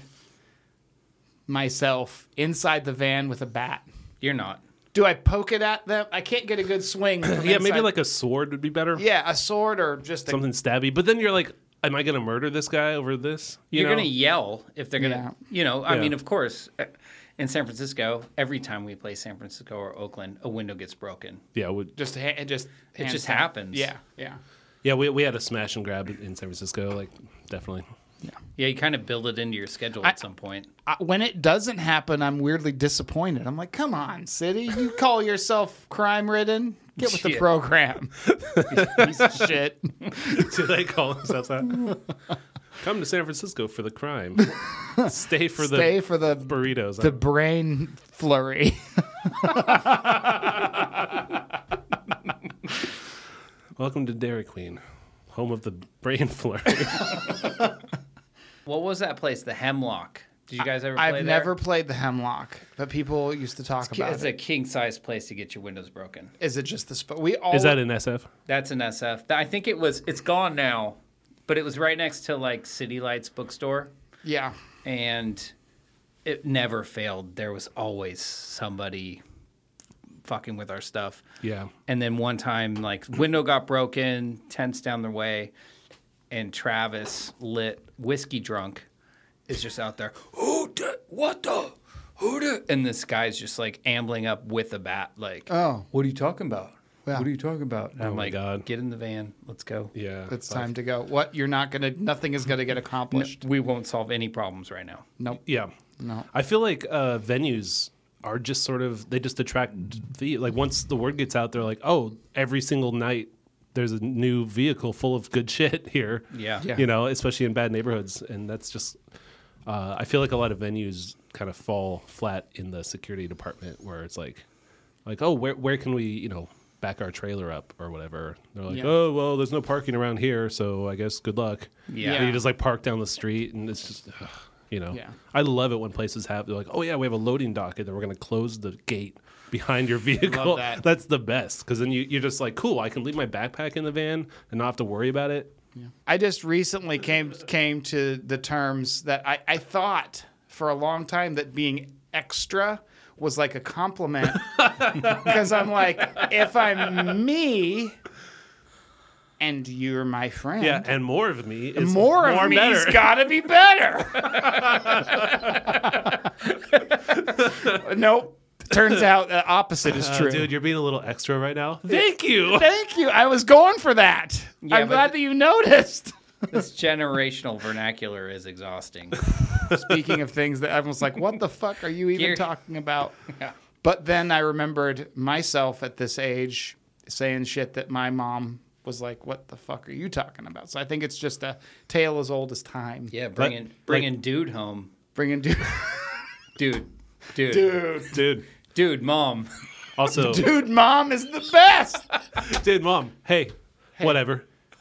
myself inside the van with a bat? You're not. Do I poke it at them? I can't get a good swing. From Yeah, maybe inside. like a sword would be better. a sword or just Something stabby. But then you're like, am I going to murder this guy over this? You're know? going to yell if they're going to, Yeah. I Yeah. mean, of course, in San Francisco, every time we play San Francisco or Oakland, a window gets broken. Yeah, just It just happens. Yeah, yeah. Yeah, we had a smash and grab in San Francisco, like definitely. Yeah, you kind of build it into your schedule at some point. When it doesn't happen, I'm weirdly disappointed. I'm like, come on, city. You call yourself crime-ridden? Get with the Shit. program. Piece of shit. Do they call themselves that? Come to San Francisco for the crime. Stay for the burritos. The brain flurry. Welcome to Dairy Queen, home of the brain flurry. What was that place? The Hemlock. Did you guys ever play there? I've never played the Hemlock, but people used to talk about It's it. a king-size place to get your windows broken. Is it just the we all Is that in SF? That's an SF. I think it's gone now, but it was right next to like City Lights bookstore, Yeah. and it never failed. There was always somebody fucking with our stuff. Yeah. And then one time, like, window got broken, tents down the way, and Travis, lit, whiskey drunk, is just out there, what the? Who did? And this guy's just, like, ambling up with a bat, like, Oh. what are you talking about? Yeah. What are you talking about? And Oh I'm my like, God. get in the van. Let's go. Yeah. It's time to go. What? You're not going to, nothing is going to get accomplished. We won't solve any problems right now. Nope. Yeah. No. I feel like venues are just sort of, they just attract, like once the word gets out, they're like, oh, every single night there's a new vehicle full of good shit here. Yeah. Yeah. You know, especially in bad neighborhoods. And that's just, I feel like a lot of venues kind of fall flat in the security department where it's like, oh, where can we, you know, back our trailer up or whatever. They're like, Yeah. oh, well, there's no parking around here, so I guess good luck. Yeah. And you just like park down the street and it's just, you know. Yeah. I love it when places have, they're like, oh, yeah, we have a loading dock and then we're going to close the gate behind your vehicle. Love that. That's the best because then you're just like, cool, I can leave my backpack in the van and not have to worry about it. I just recently came to the terms that I thought for a long time that being extra was like a compliment because I'm like, if I'm me and you're my friend, Yeah, and more of me is more of me's better. gotta be better. Nope. Turns out the opposite is true. Dude, you're being a little extra right now. Thank you. Thank you. I was going for that. Yeah, I'm but glad that you noticed. This generational vernacular is exhausting. Speaking of things that everyone's like, what the fuck are you even You're- talking about? Yeah. But then I remembered myself at this age saying shit that my mom was like, what the fuck are you talking about? So I think it's just a tale as old as time. Yeah, bringing dude home. Bringing dude. Dude, mom. Also, Dude, mom is the best. dude, mom, hey, whatever.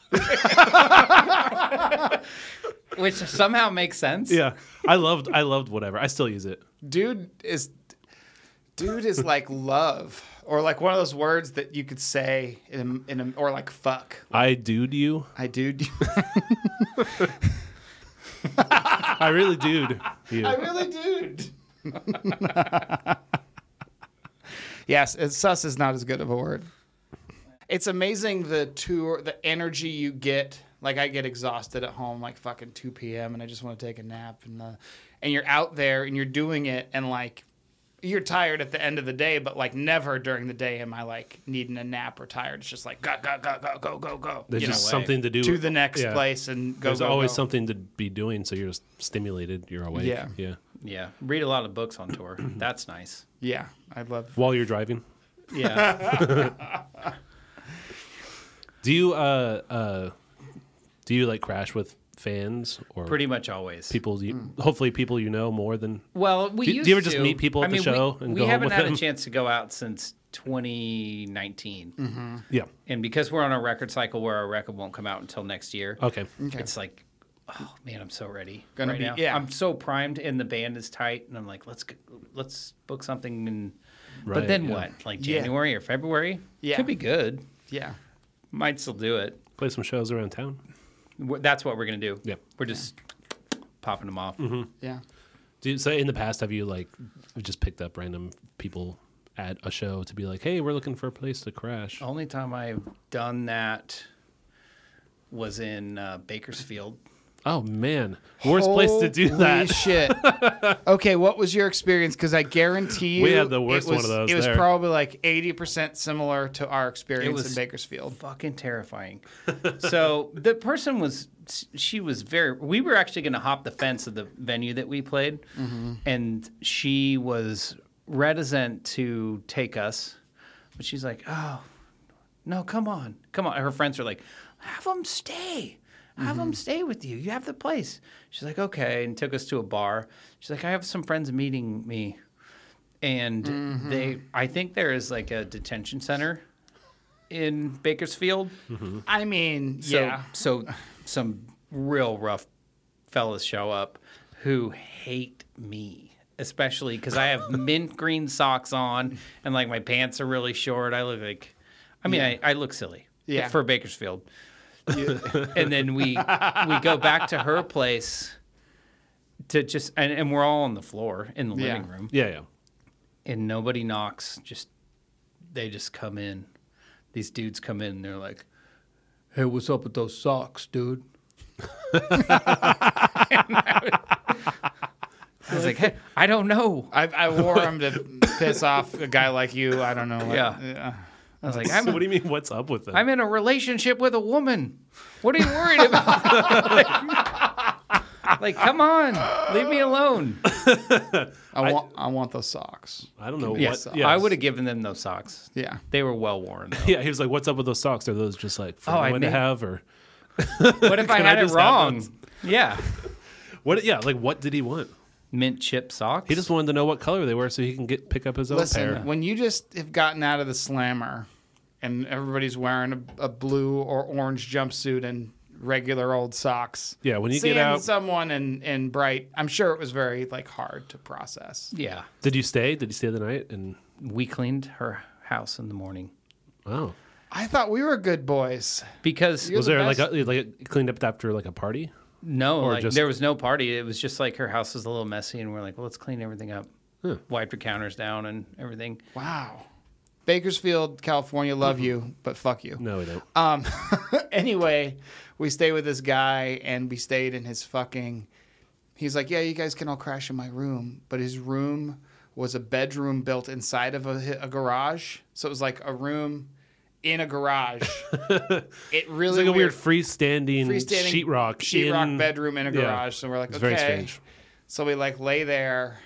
Which somehow makes sense. Yeah, I loved whatever. I still use it. Dude is like love, or like one of those words that you could say or like fuck. I dude you. I dude. I really dude you. I really dude. Yes, sus is not as good of a word. It's amazing the energy you get. Like I get exhausted at home, like fucking 2 p.m. and I just want to take a nap. And you're out there and you're doing it, and like you're tired at the end of the day, but like never during the day am I like needing a nap or tired. It's just like go. There's You just know, something to do to the next Yeah. place and go. There's go, always go. something to be doing, so you're just stimulated. You're awake. Yeah. Yeah. Yeah. Read a lot of books on tour. That's nice. Yeah, I love. While you're driving, Yeah. do you like crash with fans or Pretty much always. people? Hopefully, people you know more than. Well, we Do used you ever just to. meet people at the show and we go home haven't with had them? a chance to go out since 2019. Yeah. And because we're on a record cycle where our record won't come out until next year, Okay. it's like, oh man, I'm so ready. Gonna right be- now. yeah. I'm so primed, and the band is tight, and I'm like, let's book something. And Right, but then yeah. what? Like Yeah. January or February? Yeah. Could be good. Yeah. Might still do it. Play some shows around town. That's what we're gonna do. Yep. We're just popping them off. Yeah. So in the past, have you like just picked up random people at a show to be like, hey, we're looking for a place to crash? Only time I've done that was in Bakersfield. Oh man, worst place to do Holy that. shit. Okay, what was your experience? Because I guarantee you, We had the worst one of those It was there. probably like 80% similar to our experience was in Bakersfield. Fucking terrifying. So the person we were actually going to hop the fence of the venue that we played, and she was reticent to take us, but she's like, oh, no, come on. Her friends are like, have them stay. Have them stay with you. You have the place. She's like, okay, and took us to a bar. She's like, I have some friends meeting me, and I think there is like a detention center in Bakersfield. I mean, So, yeah. So some real rough fellas show up who hate me, especially because I have mint green socks on and like my pants are really short. I look like, I look silly Yeah. for Bakersfield. And then we go back to her place to just, and we're all on the floor in the living room, Yeah. and nobody knocks. They just come in. These dudes come in and they're like, hey, what's up with those socks, dude? I was like, hey, I don't know. I wore them to piss off a guy like you. I don't know. Yeah. I was like, So what do you mean? What's up with them? I'm in a relationship with a woman. What are you worried about? like, come on, leave me alone. I want those socks. I don't know Yes, what. I would have given them those socks. Yeah. They were well worn. Though. Yeah, he was like, "What's up with those socks? Are those just like for I women to made- have, or What if I Can had I it just have wrong? those? Yeah, what?" Yeah, like what did he want? mint chip socks. He just wanted to know what color they were so he can pick up his own Listen, pair. when you just have gotten out of the slammer and everybody's wearing a blue or orange jumpsuit and regular old socks. Yeah, when you seeing get out, someone in bright, I'm sure it was very like hard to process. Yeah, did you stay? Did you stay the night? And we cleaned her house in the morning oh, I thought we were good boys. because You're was the there best. like it cleaned up after like a party? no, or like, just- there was no party. It was just like her house was a little messy, and we're like, well, let's clean everything up. Huh. Wiped her counters down and everything. Wow. Bakersfield, California, love you, but fuck you. No, we don't. Anyway, we stayed with this guy and we stayed in his fucking. He's like, yeah, you guys can all crash in my room, but his room was a bedroom built inside of a garage, so it was like a room in a garage. It really It's like a weird freestanding sheetrock bedroom in a Yeah. garage. So we're like, It's okay. very strange. So we like lay there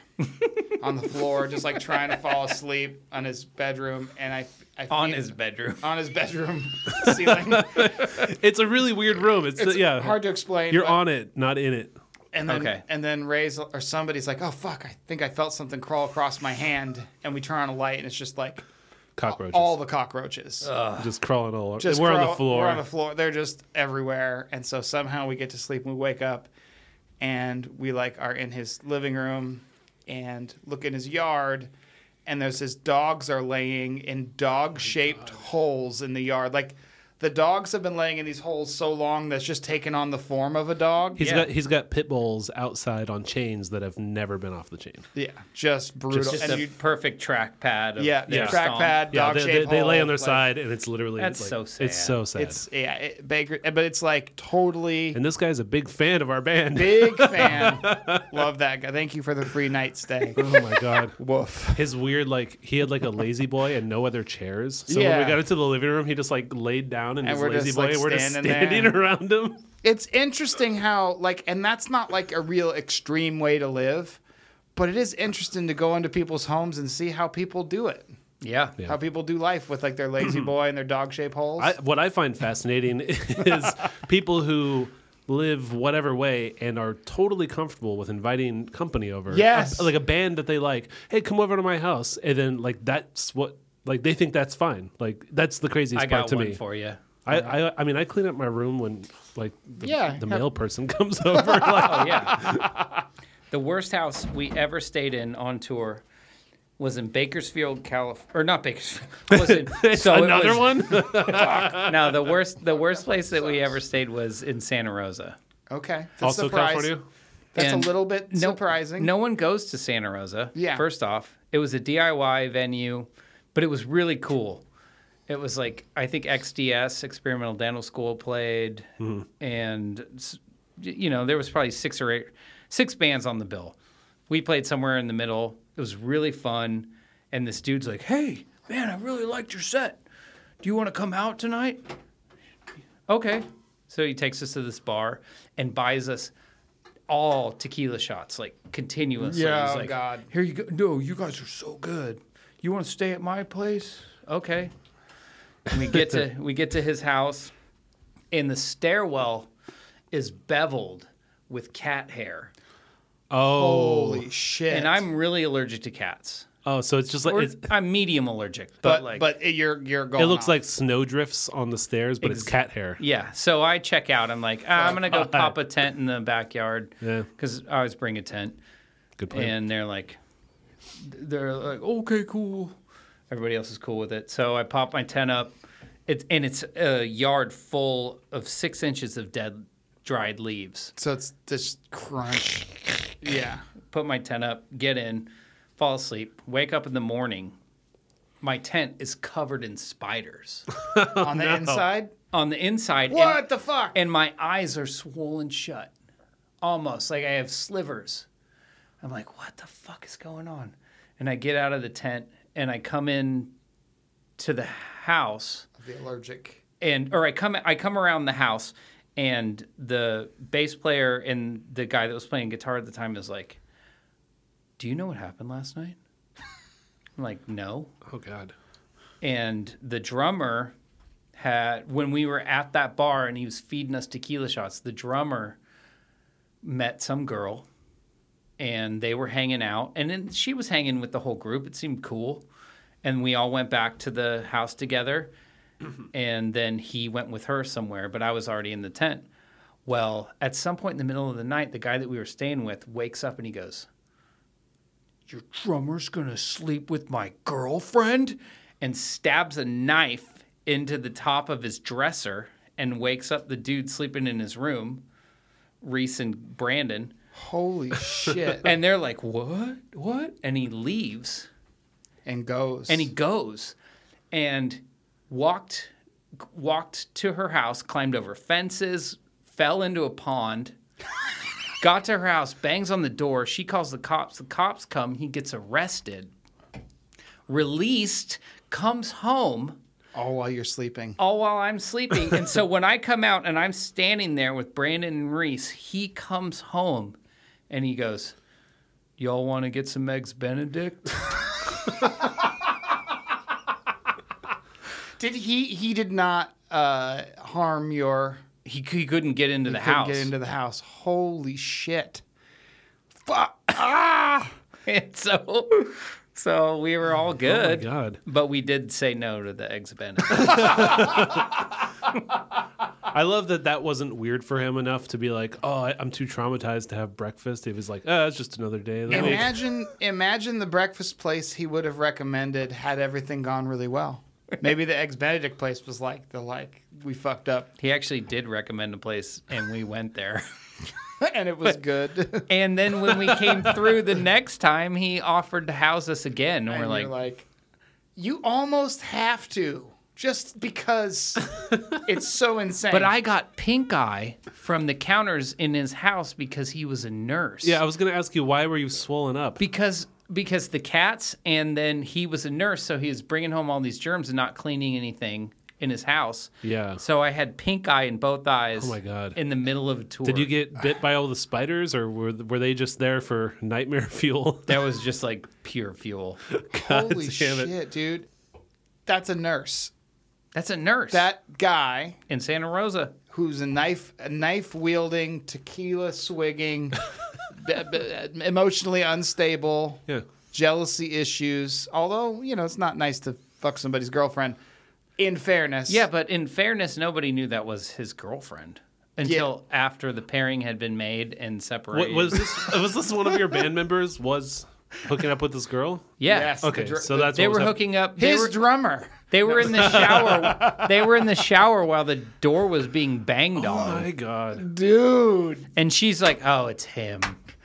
on the floor, just like trying to fall asleep on his bedroom, and I On feel- his bedroom. on his bedroom ceiling. It's a really weird room. It's yeah, hard to explain. You're but- on it, not in it. And then, Okay. and then Ray's or somebody's like, "Oh fuck! I think I felt something crawl across my hand." And we turn on a light, and it's just like Cockroaches, all the cockroaches. just crawling all over. Just We're on crawl- the floor. We're on the floor. They're just everywhere. And so somehow we get to sleep and we wake up, and we like are in his living room, and look in his yard, and there's his dogs are laying in dog-shaped holes in the yard, like. The dogs have been laying in these holes so long that's just taken on the form of a dog. He's got pit bulls outside on chains that have never been off the chain. Yeah, just brutal. Just and a perfect track pad. Of yeah, their track stomp. pad, Yeah, dog they shaped lay on their hole, like, side, and it's literally That's like, so sad. It's so sad. It's Baker, but it's like totally and this guy's a big fan of our band. big fan. Love that guy. Thank you for the free night stay. Oh my god. Woof. His weird, like, he had like a lazy boy and no other chairs. So when Yeah. we got into the living room, he just like laid down in And his we're lazy just, boy, like, and we're just standing there. standing around him. It's interesting how like, and that's not like a real extreme way to live, but it is interesting to go into people's homes and see how people do it. Yeah. Yeah. How people do life with like their lazy boy and their dog shaped holes. What I find fascinating is people who live whatever way and are totally comfortable with inviting company over. Yes. Like a band that they like, hey, come over to my house. And then like that's what, like they think that's fine. Like that's the craziest I part got to one me. for you. I mean, I clean up my room when like the Yeah. mail person comes over. Like, Oh yeah. The worst house we ever stayed in on tour was in Bakersfield, California, or not Bakersfield. Was in, so it another was- one? No, the worst place that we ever stayed was in Santa Rosa. Okay. That's Also surprising. California? That's And a little bit surprising. No one goes to Santa Rosa. Yeah. First off, it was a DIY venue, but it was really cool. It was like, I think XDS, Experimental Dental School, played, and there was probably 6 bands on the bill. We played somewhere in the middle. It was really fun. And this dude's like, hey, man, I really liked your set. Do you want to come out tonight? Okay. So he takes us to this bar and buys us all tequila shots, like continuously. Yeah, He's oh, like, God. Here you go. No, you guys are so good. You want to stay at my place? Okay. And we get to his house, and the stairwell is beveled with cat hair. Oh, Holy shit! And I'm really allergic to cats. oh, so it's just like I'm medium allergic, but you're going. it looks off. like snowdrifts on the stairs, but it's cat hair. yeah. So I check out. I'm like, I'm gonna go pop a tent in the backyard. Yeah. Because I always bring a tent. Good plan. And they're like, okay, cool. Everybody else is cool with it. So I pop my tent up. It's a yard full of 6 inches of dead, dried leaves. So it's just crunch. Yeah. Put my tent up, get in, fall asleep, wake up in the morning. My tent is covered in spiders On the inside. on the inside. What the fuck? And my eyes are swollen shut, almost like I have slivers. I'm like, what the fuck is going on? And I get out of the tent and I come in to the house. The allergic. Or I come around the house, and the bass player and the guy that was playing guitar at the time is like, do you know what happened last night? I'm like, no. Oh God. And the drummer when we were at that bar and he was feeding us tequila shots, the drummer met some girl and they were hanging out, and then she was hanging with the whole group. It seemed cool. And we all went back to the house together. And then he went with her somewhere, but I was already in the tent. Well, at some point in the middle of the night, the guy that we were staying with wakes up and he goes, your drummer's going to sleep with my girlfriend? And stabs a knife into the top of his dresser and wakes up the dude sleeping in his room, Reese and Brandon. Holy shit. And they're like, what? What? And he leaves. And goes. And he goes and walked to her house, climbed over fences, fell into a pond, got to her house, bangs on the door. She calls the cops. The cops come. He gets arrested, released, comes home. All while you're sleeping. All while I'm sleeping. And so when I come out and I'm standing there with Brandon and Reese, he comes home and he goes, y'all want to get some Eggs Benedict? He did not harm your... He couldn't get into the couldn't house. get into the house. Holy shit. Fuck. Ah! And so we were all good. Oh my God. But we did say no to the Eggs Benedict. I love that wasn't weird for him enough to be like, oh, I'm too traumatized to have breakfast. He was like, oh, it's just another day of the week. Imagine the breakfast place he would have recommended had everything gone really well. Maybe the Eggs Benedict place was like, we fucked up. He actually did recommend a place, and we went there. And it was good. And then when we came through the next time, he offered to house us again. And we're you're like, you almost have to, just because it's so insane. But I got pink eye from the counters in his house because he was a nurse. Yeah, I was going to ask you, why were you swollen up? Because the cats, and then he was a nurse, so he was bringing home all these germs and not cleaning anything in his house. Yeah. So I had pink eye in both eyes. Oh my God. In the middle of a tour. Did you get bit by all the spiders, or were they just there for nightmare fuel? That was just like pure fuel. Holy damn it. shit, dude. That's a nurse. That's a nurse. That guy in Santa Rosa. Who's a knife wielding, tequila swigging, emotionally unstable, jealousy issues. Although, it's not nice to fuck somebody's girlfriend. In fairness. Yeah, but in fairness, nobody knew that was his girlfriend until after the pairing had been made and separated. Was this one of your band members was hooking up with this girl? Yeah. Yes, Okay, so that's they what was were hooking up. His drummer. They were in the shower. They were in the shower while the door was being banged Oh on. my God. Dude. And she's like, "Oh, it's him."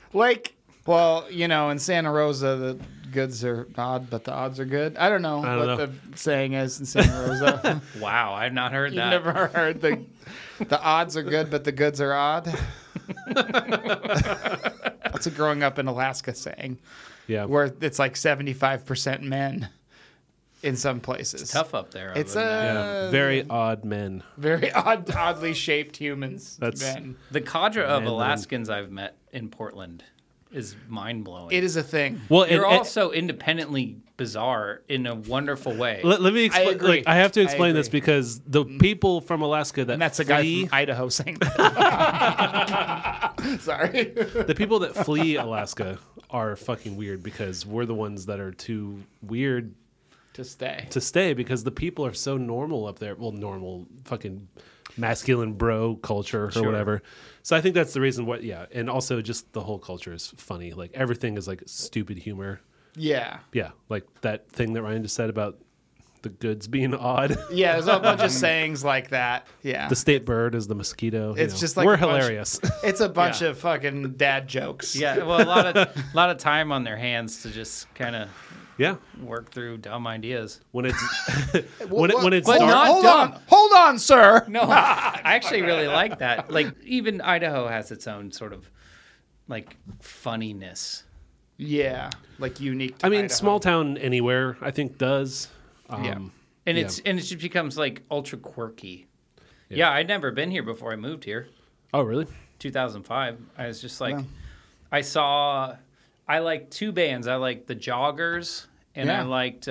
In Santa Rosa, the goods are odd, but the odds are good. I don't know what the saying is in Santa Rosa. Wow, I've not heard You've that. never heard the odds are good, but the goods are odd. That's a growing up in Alaska saying, Yeah. where it's like 75% men in some places. It's tough up there. It's other than that. Yeah. Very odd men. very oddly shaped humans. That's- Men. The cadre of Man, Alaskans I've met in Portland is mind blowing. It is a thing. Well, You're and- also independently bizarre in a wonderful way. let me explain. agree. Like, I have to I explain this agree. because the people from Alaska that And that's a guy flee, from Idaho saying that. Sorry. the people that flee Alaska are fucking weird because we're the ones that are too weird To stay. to stay because the people are so normal up there. Well, normal fucking masculine bro culture or Sure. whatever. So I think that's the reason what, yeah. And also just the whole culture is funny. Like everything is like stupid humor. Yeah. Yeah. Like that thing that Ryan just said about the goods being odd. Yeah, there's a bunch of sayings like that. Yeah. The state bird is the mosquito. It's just like we're a bunch- hilarious. It's a bunch Yeah. of fucking dad jokes. Yeah, well, a lot of time on their hands to just kind of Yeah. work through dumb ideas. When it's when it's But dark, not hold dumb. on. Hold on, sir. No, I actually really like that. Like even Idaho has its own sort of like funniness. Yeah. Like unique to I mean, Idaho. small town anywhere I think does. Yeah. And Yeah. it just becomes like ultra quirky. Yeah, I'd never been here before I moved here. Oh, really? 2005. I was just like, Wow. I liked two bands. I liked the Joggers, and I Yeah. liked,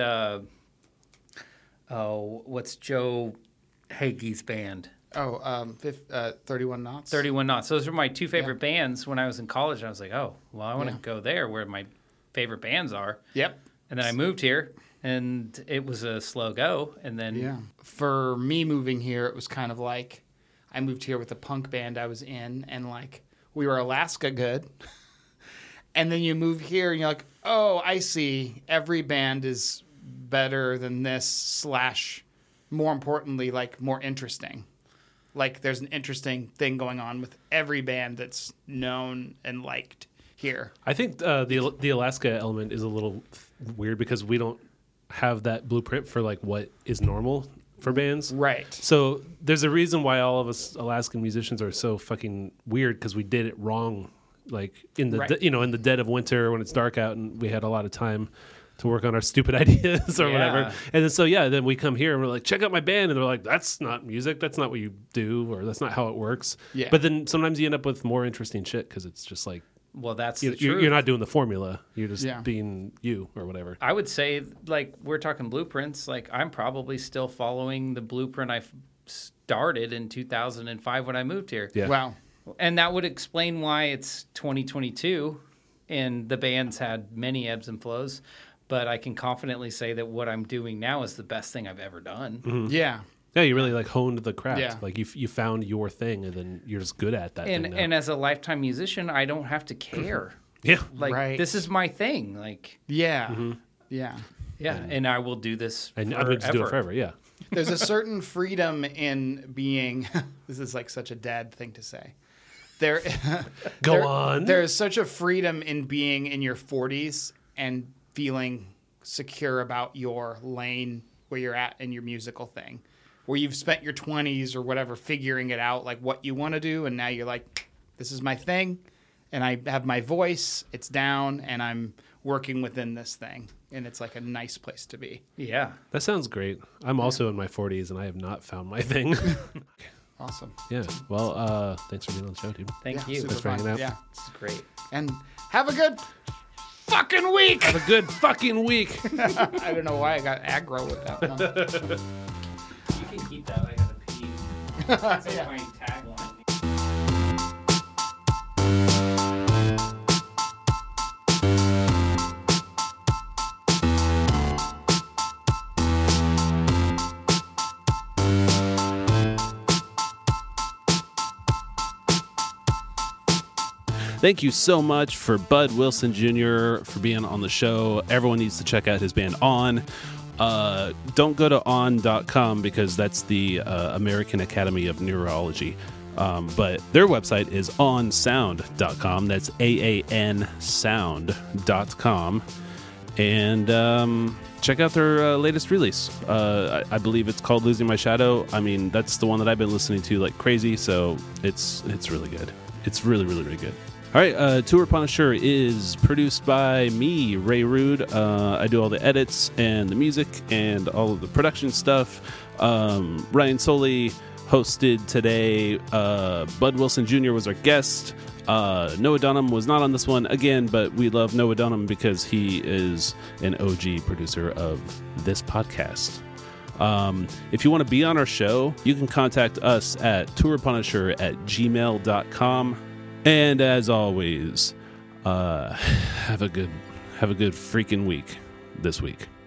what's Joe Hagee's band? 31 knots. 31 Knots. Those were my two favorite bands when I was in college. And I was like, oh, well, I want to go there where my favorite bands are. Yep. And then I moved here, and it was a slow go. And then, Yeah. For me moving here, it was kind of like I moved here with the punk band I was in, and like we were Alaska good. And then you move here, and you're like, oh, I see. Every band is better than this, / more importantly, like more interesting. Like there's an interesting thing going on with every band that's known and liked here. I think the Alaska element is a little weird because we don't have that blueprint for like what is normal for bands. Right. So there's a reason why all of us Alaskan musicians are so fucking weird because we did it wrong. Like in the Right. in the dead of winter when it's dark out and we had a lot of time to work on our stupid ideas or whatever. Yeah. And then then we come here and we're like, check out my band, and they're like, that's not music, that's not what you do, or that's not how it works. Yeah. But then sometimes you end up with more interesting shit because it's just like well, that's the truth. you're not doing the formula, you're just Yeah. being you or whatever. I would say, like, we're talking blueprints. Like, I'm probably still following the blueprint I started in 2005 when I moved here. Yeah. Wow. And that would explain why it's 2022 and the band's had many ebbs and flows. But I can confidently say that what I'm doing now is the best thing I've ever done. Yeah. Yeah, you really like honed the craft. Yeah. Like you found your thing, and then you're just good at that. And thing now. and as a lifetime musician, I don't have to care. yeah, Like, Right. this is my thing. Like, Yeah. Yeah. yeah, and I will do this and forever. I'm going to do it forever. Yeah, There's a certain freedom in being. This is like such a dad thing to say. There, Go on. There is such a freedom in being in your 40s and feeling secure about your lane where you're at in your musical thing, where you've spent your 20s or whatever figuring it out, like what you want to do, and now you're like, this is my thing, and I have my voice. It's down, and I'm working within this thing, and it's like a nice place to be. Yeah. that sounds great. I'm also in my 40s, and I have not found my thing. Awesome. Yeah. Well, thanks for being on the show, dude. Thank Yeah, you. super Thanks for hanging fun. out. Yeah, This is great. and have a good fucking week. Have a good fucking week. I don't know why I got aggro with that one. You can keep that. I gotta pee. That's like my tagline. Thank you so much for Bud Wilson Jr. for being on the show. Everyone needs to check out his band On. Don't go to on.com because that's the American Academy of Neurology. But their website is onsound.com. That's AAN sound.com. And check out their latest release. I believe it's called Losing My Shadow. I mean, that's the one that I've been listening to like crazy, so it's really good. It's really, really, really good. All right, Tour Punisher is produced by me, Ray Rude. I do all the edits and the music and all of the production stuff. Ryan Soley hosted today. Bud Wilson Jr. was our guest. Noah Dunham was not on this one again, but we love Noah Dunham because he is an OG producer of this podcast. If you want to be on our show, you can contact us at tourpunisher@gmail.com. And as always, have a good freaking week this week.